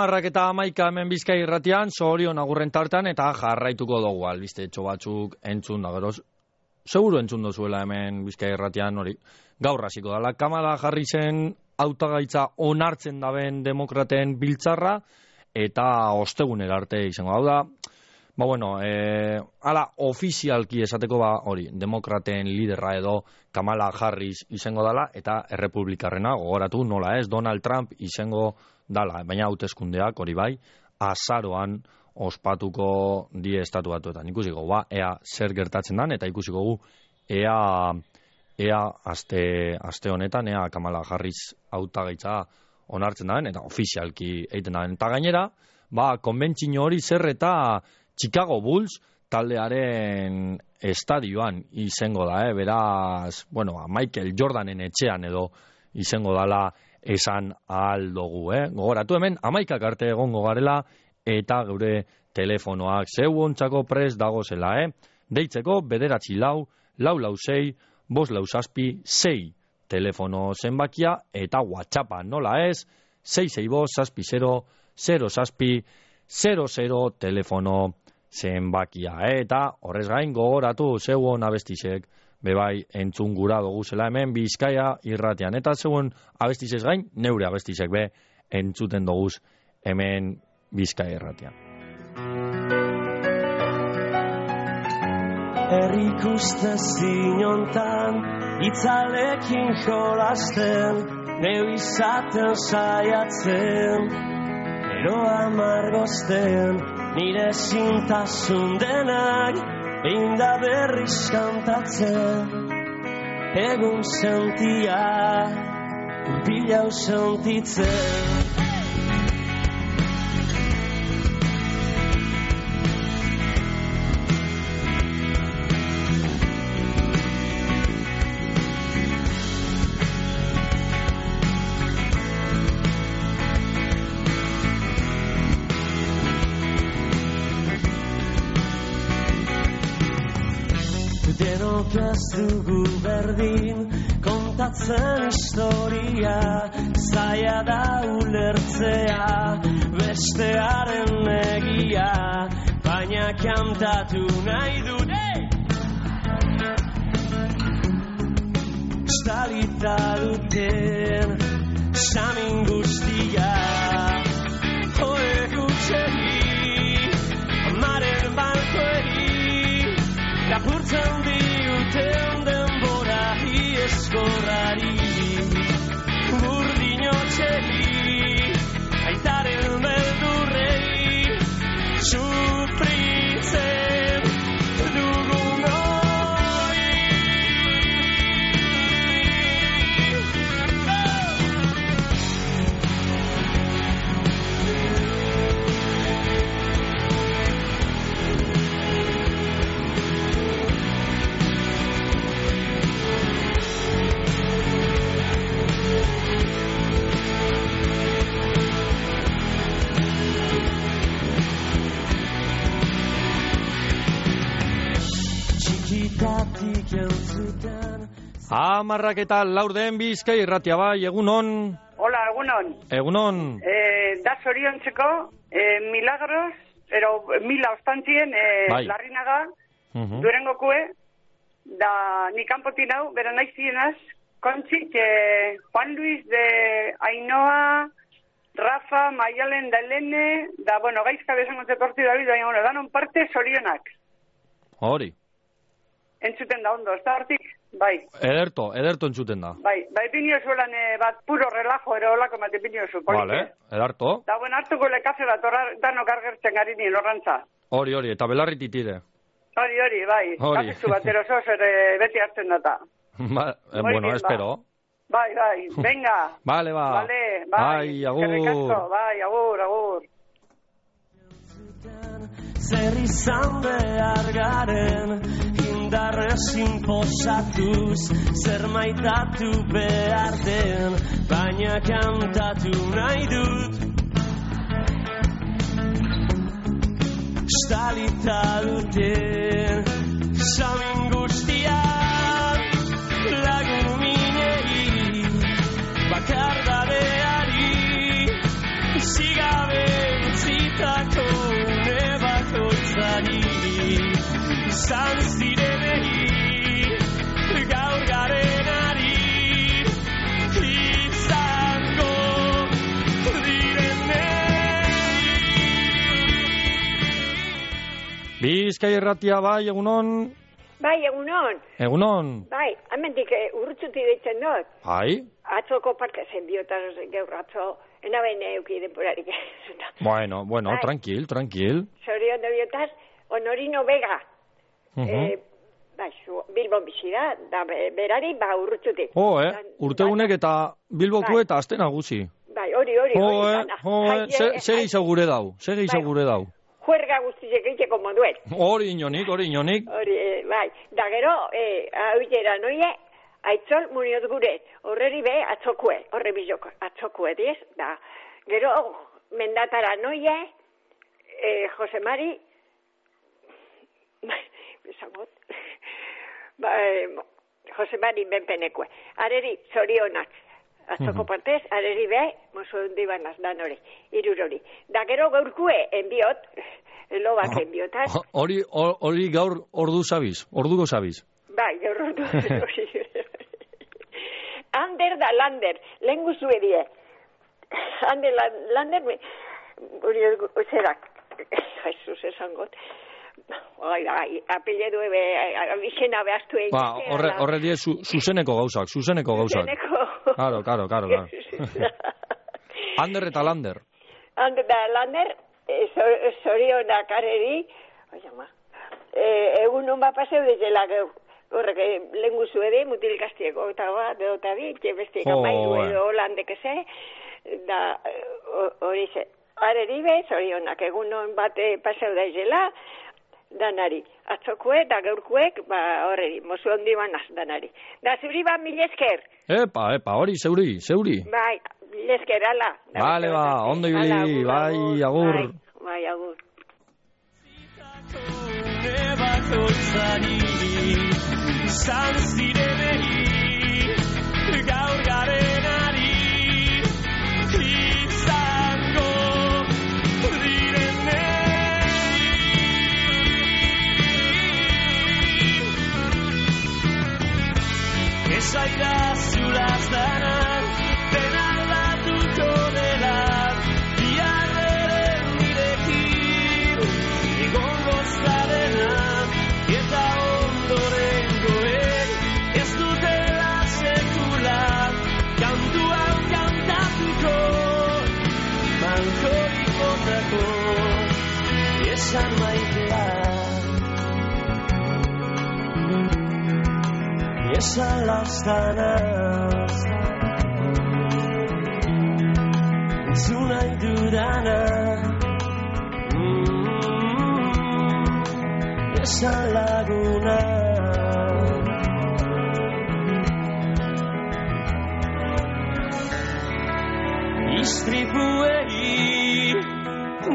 10:11 hemen Bizkai irratian, Zorion agurren tartan, eta jarraituko dugu albiste batzuk entzun da, gero, seguru entzun dozuela hemen Bizkai irratian, hori, gaur hasiko dala, Kamala Harrisen hautagaitza onartzen daben demokraten biltzarra, eta ostegunera arte izango hau da, ba bueno, ala ofizialki esateko ba hori, demokraten liderra edo Kamala Harris izango dala, eta errepublikarrena, gogoratu nola ez, Donald Trump izango dala, baina hauteskundeak hori bai, azaroan ospatuko die estatu batuetan. Ikusiko ba, ea zer gertatzen dan, eta ikusiko gu ea aste honetan, ea Kamala Harris hautagaitza onartzen daren, eta ofizialki egiten daren. Eta gainera, ba, konbentzio hori zer eta Chicago Bulls taldearen estadioan izango da, beraz, bueno, Michael Jordanen etxean edo izango dala esan ahal dugu, Gogoratu hemen, 11 arte egongo garela, eta gure telefonoak zeuontzako prest dagozela, Deitzeko 944-446-546 telefono zenbakia, eta WhatsAppa nola ez, 662-000 telefono zenbakia, eta horrez gain gogoratu zeuon abestizek bebai entzun gura dugu zela hemen Bizkaia irratian, eta zeuon abestizek gain neure abestizek be entzuten dugu hemen Bizkaia irratian. Errikuste zinontan itzalekin jolasten, neu izaten saiatzen, ero amargozten, nire zintasun denak einda berriz kantatzen. Egun sentia, bilau sentitzen. Ez dugu berdin kontatzen historia, zaila da ulertzea bestearen egia, baina kantatu nahi dute estalita duten samin guztia. Hoek utxegi amaren balkoegi lapurtzen diuten denbora hieskorrari, burdin otxegi aitaren beldurrei sufritzen dugun hori. Bertatik entzuten. Amarrak eta laurden Bizkai irratia bai, egunon. Hola, egunon. Egunon. Da zoriontzeko, Milagros, Mila Ostantzien, Bai. Larrinaga, Durengokue, da nik kanpotin hau, bera naizienaz, Kontxik, Juan Luis de Ainhoa, Rafa, Maialen da Helene, da, bueno, gaizka besango zetorti David, baina, bueno, danon parte zorionak. Hori. Entzuten da ondo, ez da hortik? Bai. Ederto entzuten da. Bai, pinio zuelan bat puro relajo, ero holako mate pinio zu. Vale, ederto. Da, bueno, hartuko lekaze bat, danok argertzen gari nien horrantza. Hori, eta belarri titire. Hori, bai. Kafetzu bat, erosoz, beti hartzen data. Bueno, espero. Bai, venga. Vale, ba. Vale, bai. Agur. Bai, agur. Zer izan behar garen, indarrez inposatuz, zer maitatu behar den, baina kantatu nahi dut. Estalita duten, samin guztiak, lagun mineri, bakardadeari, zigabe utzitako nebakoitzari, izan zirenei, gaur garenari, izango Bizkai irratia bai, egunon. Bai, egunon. Egunon. Bai, hemendik urrutzuti deitzen dut. Bai. Atzoko parke zen biotaz gaur atzo, enaben euki denporarik. Bueno, Bai. tranquil. Zorion de biotaz, Honorino Vega. Bai, Bilbon bizi da berari, urrutzuti. Urtegunek eta Bilboko eta Aste Nagusi. Bai, hori. Zer gure dau. Juerga guztiek egiteko moduen. Hori inonik. Hori, bai. Da gero, hauitera noie, aitzol muniot gure, horreri be atzokue, horre bizoko atzokue diez, da. Gero, mendatara noie, Jose Mari, Jose Mari benpenekue. Areri, zorionak. Atzoko partez, areri be, mozu hundiban azdan hori, irurori. Da gero gaurkue, enbiot, lobak enbiotaz. Hori gaur orduko zabiz. Bai, gaur ordu. Ander da Lander, lehen guzue die. Ander Lander, zerak, Jesus esangot. Apeledu abizena behaztu egin. Horre die zuzeneko gauzak. Claro. Ander eta Lander. Ander da Lander, zorionak areri, egun hon bat paseu dezela geu. Horrek, lehen guzu edi, mutil gaztieko, eta bi, bestik amairu edo holandek eze, da hori ze. Areri be, zorionak, egun hon bat paseu dezela, danari. Atzokue eta gaurkuek, horreri, mozu hondi banaz danari. Da zuri bat mil esker. Epa, hori, zeuri. Bai, mil esker, ala. Bale, ondo ibili, bai, agur. Bai, agur. Nebakoitzari, izan zirenei, gaur garenari, izango direnei. Esaira zulaz danan, dena aldatuko dela, bihar beren nirekin, egongo zarena, eta ondorengoek, ez dutela sekula, kantuan kantatuko, malkorik botako, esan maitea. Esan lastana, entzun nahi dudana, esan laguna. Istripuei,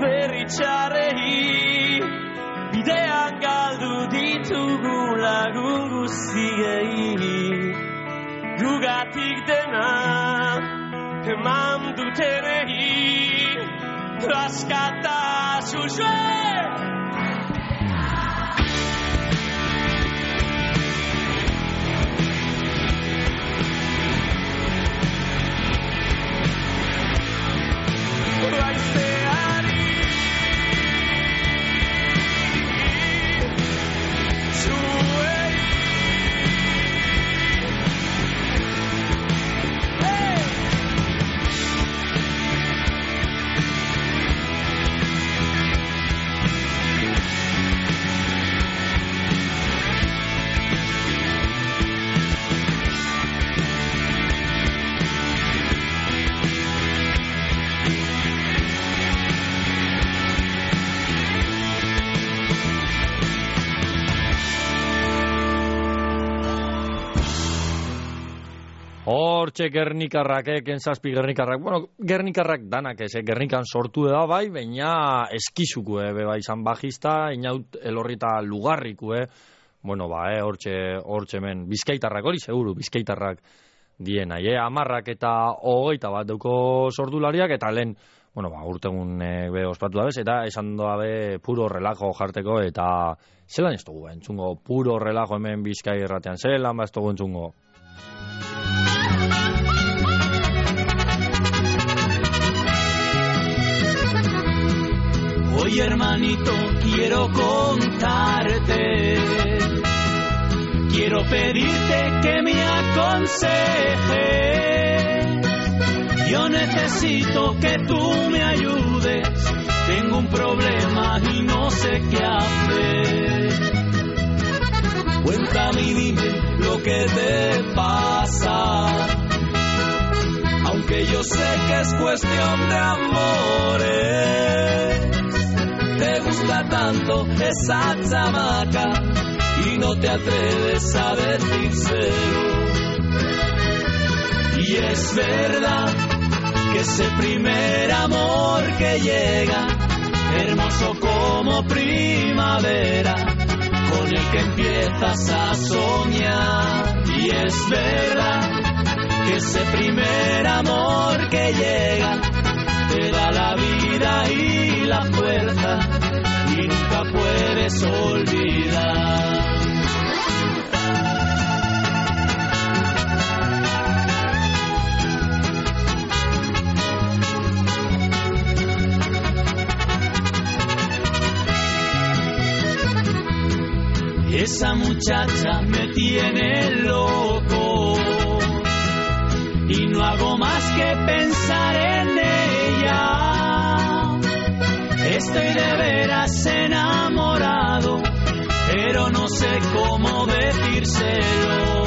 berritxarrei, bidean galdu ditugu lagun. guziei Gugatik dena eman dutenei Askatasun Hortxe Gernikarrak, Kenzazpi Gernikarrak. Bueno, Gernikarrak danak ez, Gernikan sortu da bai, baina eskizuku, beba izan bajista, inaut elorrita lugarriku, Bueno, hortxe men, Bizkaitarrak hori, seguru, Bizkaitarrak dien, amarrak eta hogeita bat deuko sortulariak, eta lehen, bueno, urtegun be ospatu da bez, eta esan doa be puro relajo jarteko, eta zelan ez dugu, entzungo, puro relajo hemen Bizkai erratean, zelan ba ez dugu entzungo. Oye hermanito, quiero contarte, quiero pedirte que me aconsejes. Yo necesito que tú me ayudes, tengo un problema y no sé qué hacer. Cuéntame y dime lo que te pasa, aunque yo sé que es cuestión de amores. Te gusta tanto esa chamaca y no te atreves a decírselo. Y es verdad que ese primer amor que llega, hermoso como primavera, con el que empiezas a soñar. Y es verdad que ese primer amor que llega, te da la vida y la fuerza y nunca puedes olvidar. Esa muchacha me tiene loco y no hago más que pensar en ella. Estoy de veras enamorado, pero no sé cómo decírselo.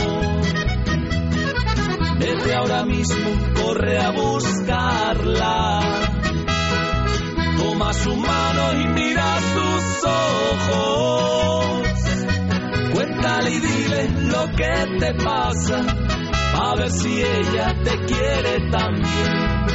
Desde ahora mismo corre a buscarla, toma su mano y mira sus ojos. Cuéntale y dile lo que te pasa, a ver si ella te quiere también.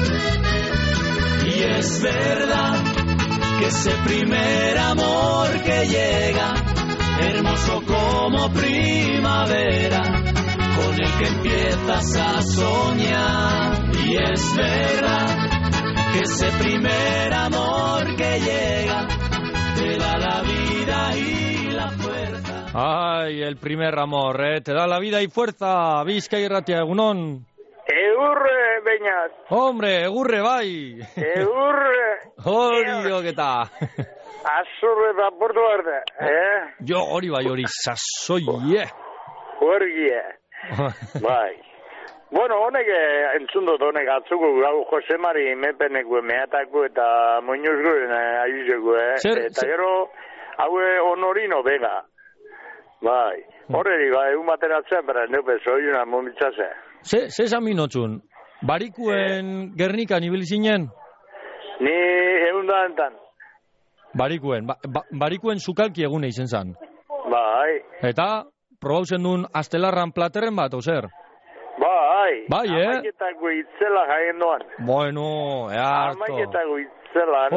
Y es verdad que ese primer amor que llega, hermoso como primavera, con el que empiezas a soñar. Y es verdad que ese primer amor que llega, te da la vida y la fuerza. Ay, el primer amor, te da la vida y fuerza. Bizkai irratia, egunon. Egurre, Beñat. Hombre, egurre, bai. Egurre. Horio, ¿qué Azurre da portu arte, Jo, hori bai, hori, sasoie. Horgie. Bai. Bueno, honek entzun dut honek atzuko gau Jose Mari mepeneko mehatako eta moinuzgoen aiuzeko, Eta gero, haue Honorino Vega. Bai. Horreri, egun bateratzen, bera, neupe, zoi una momitzaze. Ze esan minotxun, barikuen Gernikan ibili zinen? Ni egun da enten. Barikuen, barikuen zukalki egune izen zan. Bai. Eta, probauzen duen astelarran platerren bat, ozer? Bai. Bai, Amaiketako itzela jaien doan. Bueno, harto. Amaiketako itzela.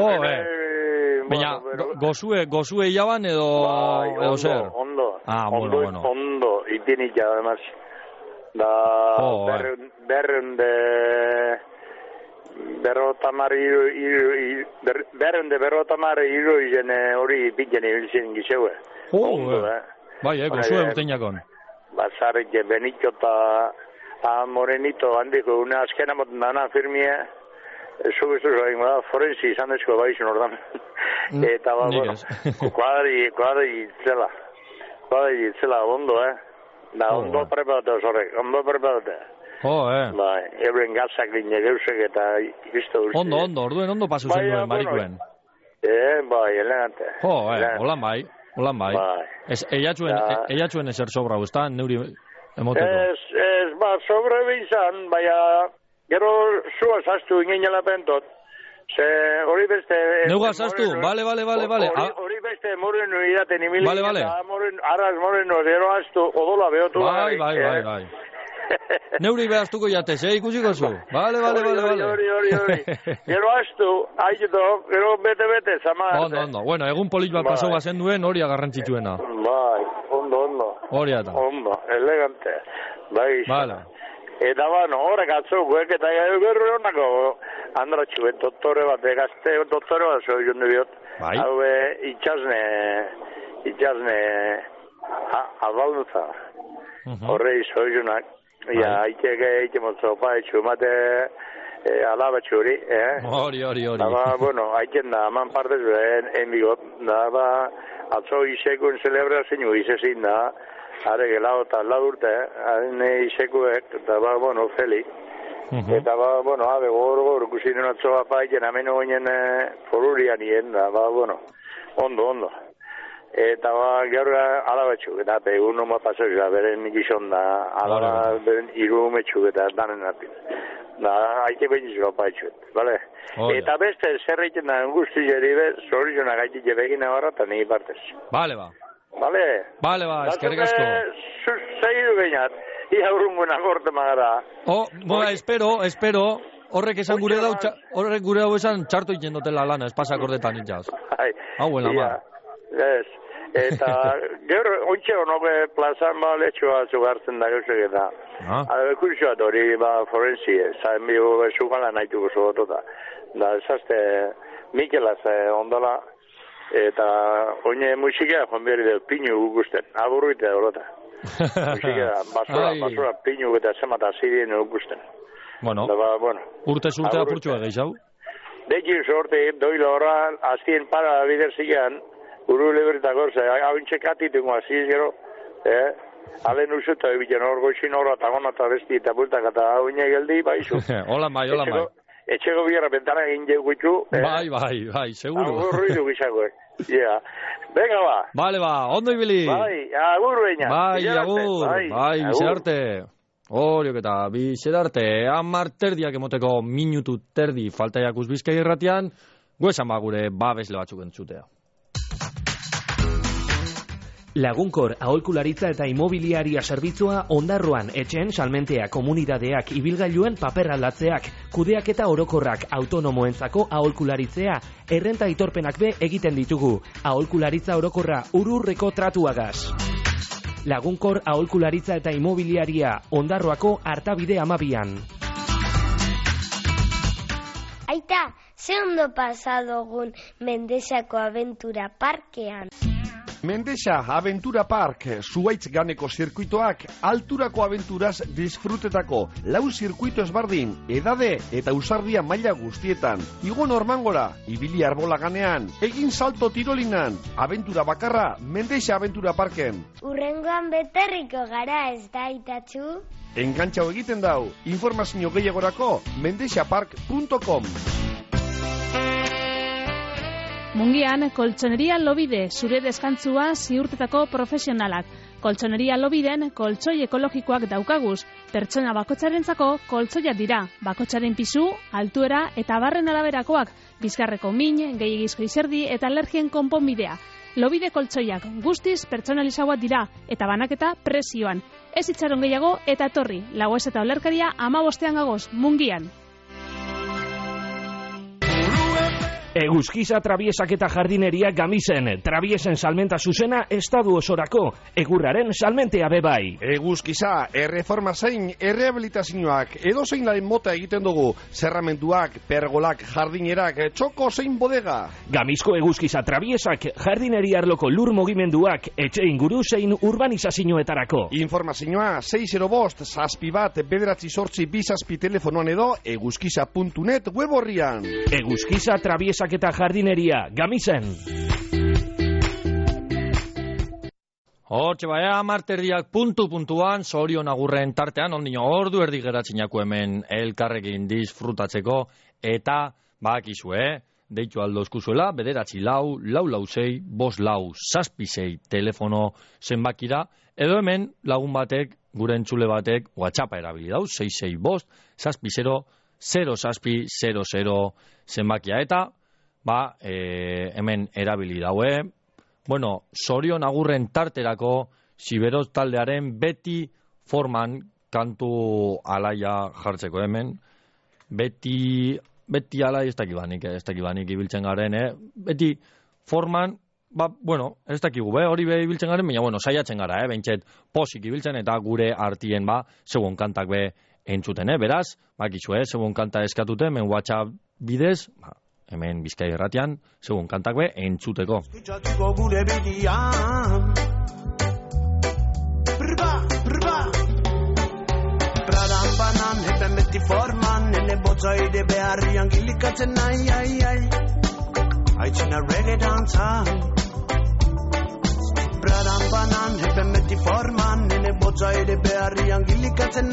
Baina, gozue hilaban edo zer? Ondo. Bueno. Ondo. tiene además. Da berrotamar iru izene hori pitzen ibiltzen gizeue. Bai, gozue urteinakon. Bazarrik Benito eta Morenito handiko una azkena moten dana firmie, zugestu zoin, forensi izan dezko baizun ordan. Eta kuadri itzela ondo, Da, ondo preparatu zorrek, ondo preparatu. Bai, euren gazak dine geusek eta ikustu uste. Ondo, orduen ondo pasu zen duen barikuen. Bai, elegante. Holan bai. Eiatxuen ezer sobra guztan, neuri emoteko. Sobra bizan, baina gero zua zaztu inginela pentot. Hori beste... Neuga zaztu, bale. Hori beste moreno idaten imili. Bale. Arras moreno, gero aztu, odola behotu. Bai. Neuri behaztuko jatez, ikusiko zu. Bale. Hori. Gero aztu, haieto, gero bete, zama. Ondo. Bueno, egun polit bat paso gazen duen, hori agarrantzitsuena. Bai, ondo. Hori ata. Ondo, elegante. Bai. Bale. Eta horrek atzuk, eta gero honako andratxu, doktore bat, gazte doktore bat zoi jonde biot. Hau itxasne abalduza. Horrei zoi jonak. Haiteke motzo paetxu, mate alabatxu hori. Hori. Bueno, haiken da, aman partez enbigot. Atzo isekuen celebrazio izezin da. Are gelao eta laurte, haren isekuek, eta feli. Eta gor, kusinen atzoa paiken, ameno oinen forurian hien, ondo. Eta gaur alabatxuk, eta egun noma pasau, beren gizon da, alaba beren irumetxuk eta danen apin. Haite behintzua paitxuet, bale? Eta beste, zer egiten da, guzti jeri be, zorizionak haite jebegin abarra, eta nire partez. Bale, eskerrik asko. Zaidu gainat, ia urrungun agorte magara. Espero, horrek esan gure dau esan txarto iten dutela lana, ez pasak ordetan itxaz. Hau, ma. Eta, gero, ontxe honoke plazan letxoa zugartzen da gauzek eta. Kursioat hori, forensi, zain bio zugala nahituko zugotota. Da, ezazte, Mikelaz ondola, eta oine musikea joan behar dut pinu gugusten, aburruitea horreta. Musikea, basura pinu eta zemata zirien gugusten. Bueno, urte apurtxua gehiago. Deki sorte, doilo horra, azien para biderzigean, uru libertako, hau intxekatitungo aziz gero, alen usuta ebiten hor goxin horra, tagona eta besti eta bultak eta oine geldi, baizu. Hola mai. Etxeko biarra bentana egin jeguitu. Bai, seguro. Agurruidu gizakoek. Venga, Vale, ondo ibili. Agur beina. Bai, bizarte. Horiok eta bizarte. 10 terdiak emoteko minutu terdi faltaiak Bizkaia irratian, goesan gure babesle batzuk entzutea. Lagunkor aholkularitza eta imobiliaria zerbitzua Ondarroan etxen salmentea komunidadeak ibilgailuen paper aldatzeak, kudeak eta orokorrak autonomoentzako aholkularitzea, errenta aitorpenak be egiten ditugu. Aholkularitza orokorra ururreko tratuagaz. Lagunkor aholkularitza eta imobiliaria Ondarroako Artabide 12an. Aita, ze ondo pasadogun Mendexako Aventura Parkean. Mendexa Aventura Park, Zuaitz ganeko zirkuitoak, alturako aventuraz disfrutetako, 4 zirkuito ezbardin, edade eta usardia maila guztietan. Igo normangora, ibili arbola ganean, egin salto tirolinan, aventura bakarra, Mendexa Aventura Parken. Urrengoan beterriko gara ez da, Itatxu? Engantxau egiten dau, informazio gehiagorako, mendexapark.com. Mungian, Koltsoneria Lobide, zure deskantzua ziurtetako profesionalak. Koltsoneria Lobiden, koltsoi ekologikoak daukaguz. Pertsona bakotxarentzako koltsoiak dira. Bakotxaren pisu, altuera eta barren araberakoak. Bizkarreko min, gehiagizko izerdi eta alergien konponbidea. Lobide koltsoiak guztiz pertsonalizagoak dira eta banaketa presioan. Ez itxaron gehiago eta etorri. Lagoez eta olerkaria 15 gagoz, Mungian. Eguzkiza Trabiesak eta Jardineria Gamisen, trabiesen salmenta zuzena estadu osorako, egurraren salmentea bebai. Eguzkiza, erreforma zein, errehabilitazioak, edo zein laren mota egiten dugu, zerramenduak, pergolak, jardinerak, txoko zein bodega. Gamizko Eguzkiza Trabiesak, Jardineria arloko lur mugimenduak, etxe inguru zein urbanizazioetarako. Informazioa 605-61-9 telefonoan edo eguzkiza.net web horrian. Eguzkiza Trabiesak eta Jardineria, Gamisen. Hortxe baia, marterdiak puntuan, Sorion agurren tartean, ondino ordu erdi geratzinako hemen elkarrekin disfrutatzeko, eta bakizue, deitu aldo eskuzuela, 9-4-6-6-5-6 telefono zenbakira, edo hemen lagun batek, gure entzule batek, WhatsAppa erabili dau, 665-0-0-0 zenbakia, eta hemen erabili daue. Bueno, Sorion agurren tarterako Siberoz taldearen beti forman kantu alaia jartzeko hemen. Beti alai ez dakibanik ibiltzen garen, beti forman, ez dakigu, hori ibiltzen garen, baina, saiatzen gara, bentset posik ibiltzen eta gure artien, segun kantak entzuten, beraz, bakizue, segun kanta eskatute, hemen WhatsApp bidez, hemen Bizkai Irratian, segun kantak entzuteko. Eskutxatuko gure bidian Pradan banan, hepen beti forman Nene botza ere beharrian gilikatzen Aitzina reggae dantzan Pradan banan, hepen beti forman Nene botza ere beharrian gilikatzen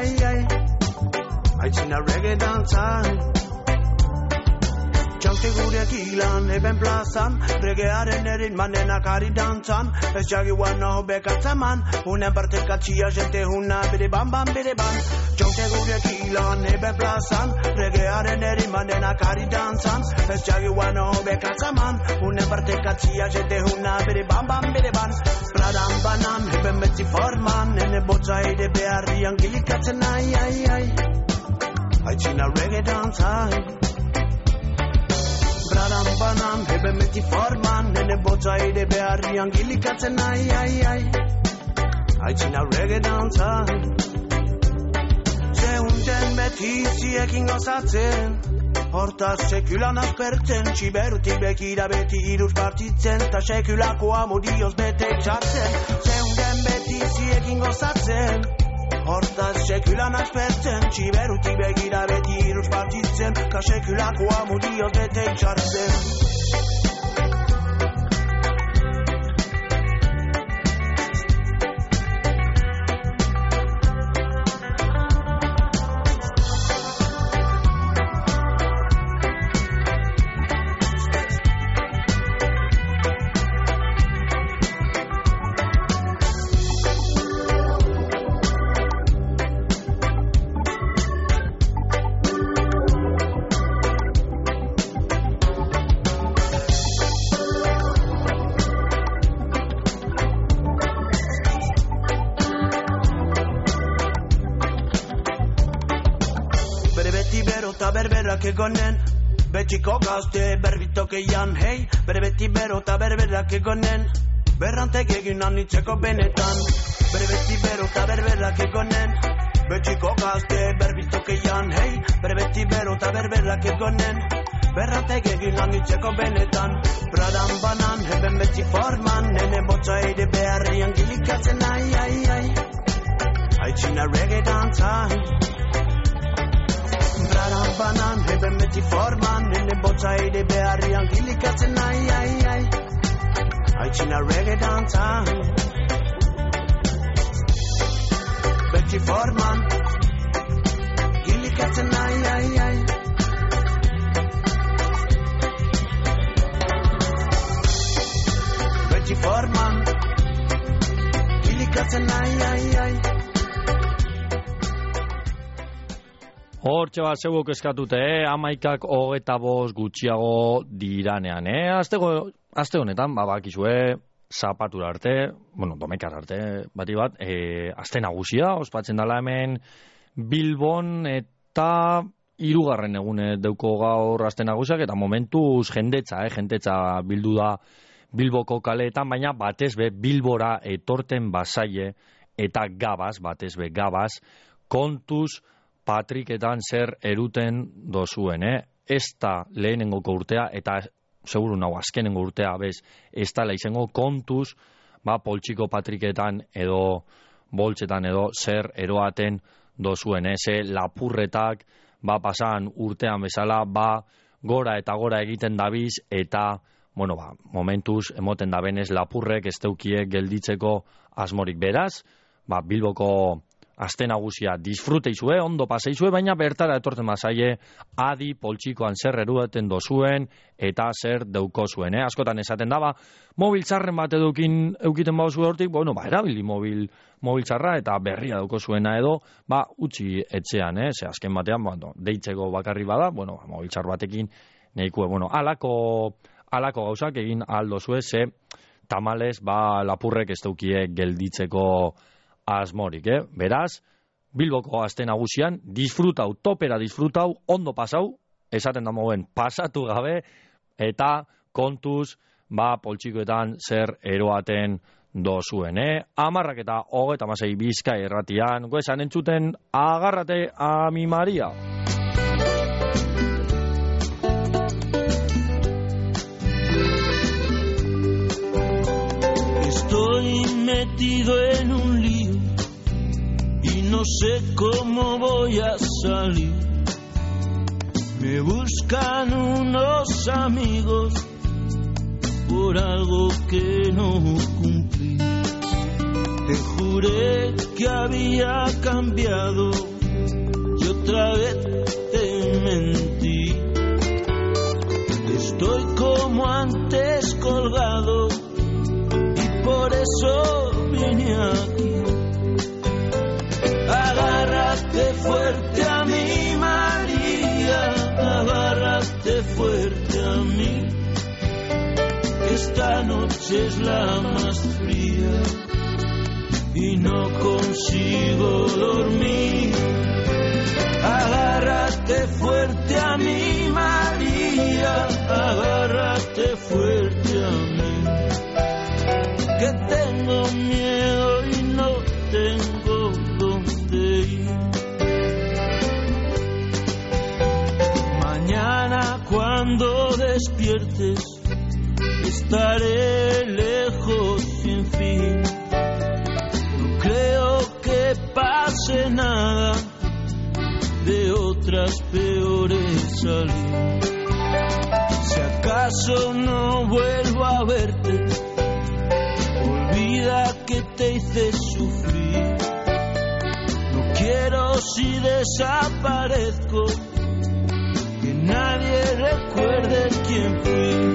Aitzina reggae dantzan Txaute gure gilan, eben plazan, regearen erin manenak ari dantzan, ez jagiuan no bekatzaman, unen partekatxia jente huna bere ban. Txaute gure gilan, eben plazan, regearen erin manenak ari dantzan, ez jagiuan no bekatzaman, unen partekatxia jente huna bere ban. Pradan banan, eben betzi forman, nene botza ere beharrian gilikatzen Aitzina reggae dantzan. Pradan banan, heben beti forman, nene botza ere beharrian gilikatzen Aitzina reggae dantzan. Zeunden beti ziekin gozatzen, hortaz sekulan aspertzen, txiberutik bekira beti iruz partitzen, ta sekulako amodioz betek txartzen. Zeunden beti ziekin gozatzen, hortaz sekulan aspertzen, txiberutik begira beti iruz partitzen, ka sekulako amodioz betek txartzen. Egonen, betxiko gazte berbitokeian, hei, bere beti bero eta berberak egonen, berrantek egin anitzeko benetan, bere beti bero eta berberak egonen, betxiko gazte berbitokeian, hei, bere beti bero eta berberak egonen, berrantek egin anitzeko benetan, pradan banan, heben beti forman, nene botza ere beharrian gilikatzen Aitzina reggae dantzan. Pradan banan, heben beti forman, nene botza ere beharrian gilikatzen Aitzina reggae dantzan. Beti forman, gilikatzen Beti forman, gilikatzen Hortxe bat zeuok eskatute, 11:25 gutxiago diranean, Aste honetan, bakizue, zapatura arte, domekar arte, bati bat, aste nagusia, ospatzen dela hemen Bilbon eta hirugarren egune deuko gaur Aste Nagusiak, eta momentuz jendetza bildu da Bilboko kaleetan, baina batez be Bilbora etorten bazaie eta batez be gabaz, kontuz patriketan zer eruten dozuen, Ez da lehenengoko urtea, eta seguru nago azkenengo urtea, ez da izango kontuz, poltsiko patriketan edo boltsetan edo zer eroaten dozuen, ze lapurretak, pasan urtean bezala, gora eta gora egiten dabiz, eta, momentuz, emoten da benez lapurrek ez deukiek gelditzeko asmorik. Beraz, Bilboko Aste Nagusia disfruteizue, ondo paseizue, baina bertara etortzen bazaie adi poltsikoan zer eruaten dozuen eta zer deuko zuen. Askotan esaten daba, mobil txarren bat eukiten bauzue hortik, erabili mobil txarra eta berria deuko zuena edo, utzi etxean, ze azken batean, deitzeko bakarri bada, mobil txar batekin nahikue, alako gauzak egin aldo zue, ze tamales, lapurrek ez deukie gelditzeko asmorik, Beraz, Bilboko Aste Nagusian topera disfrutau, ondo pasau, esaten da mogen pasatu gabe, eta kontuz, poltsikoetan zer eroaten dozuen, 10:36 Bizkai Irratian, goezan entzuten, agárrate a mi María. Estoy metido en un lío y no sé cómo voy a salir. Me buscan unos amigos por algo que no cumplí. Te juré que había cambiado y otra vez te mentí. Estoy como antes colgado, por eso vine aquí. Agárrate fuerte a mí, María, agárrate fuerte a mí, que esta noche es la más fría y no consigo dormir. Agárrate fuerte a mí, María, agárrate fuerte a mí, que tengo miedo y no tengo dónde ir. Mañana cuando despiertes estaré lejos sin fin. No creo que pase nada, de otras peores salir. Si acaso no vuelvo a verte, que te hice sufrir. No quiero, si desaparezco, que nadie recuerde quién fui.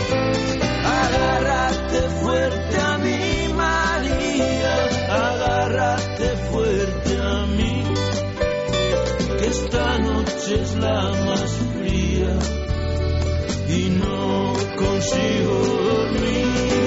Agárrate fuerte a mí, María, agárrate fuerte a mí, que esta noche es la más fría y no consigo dormir.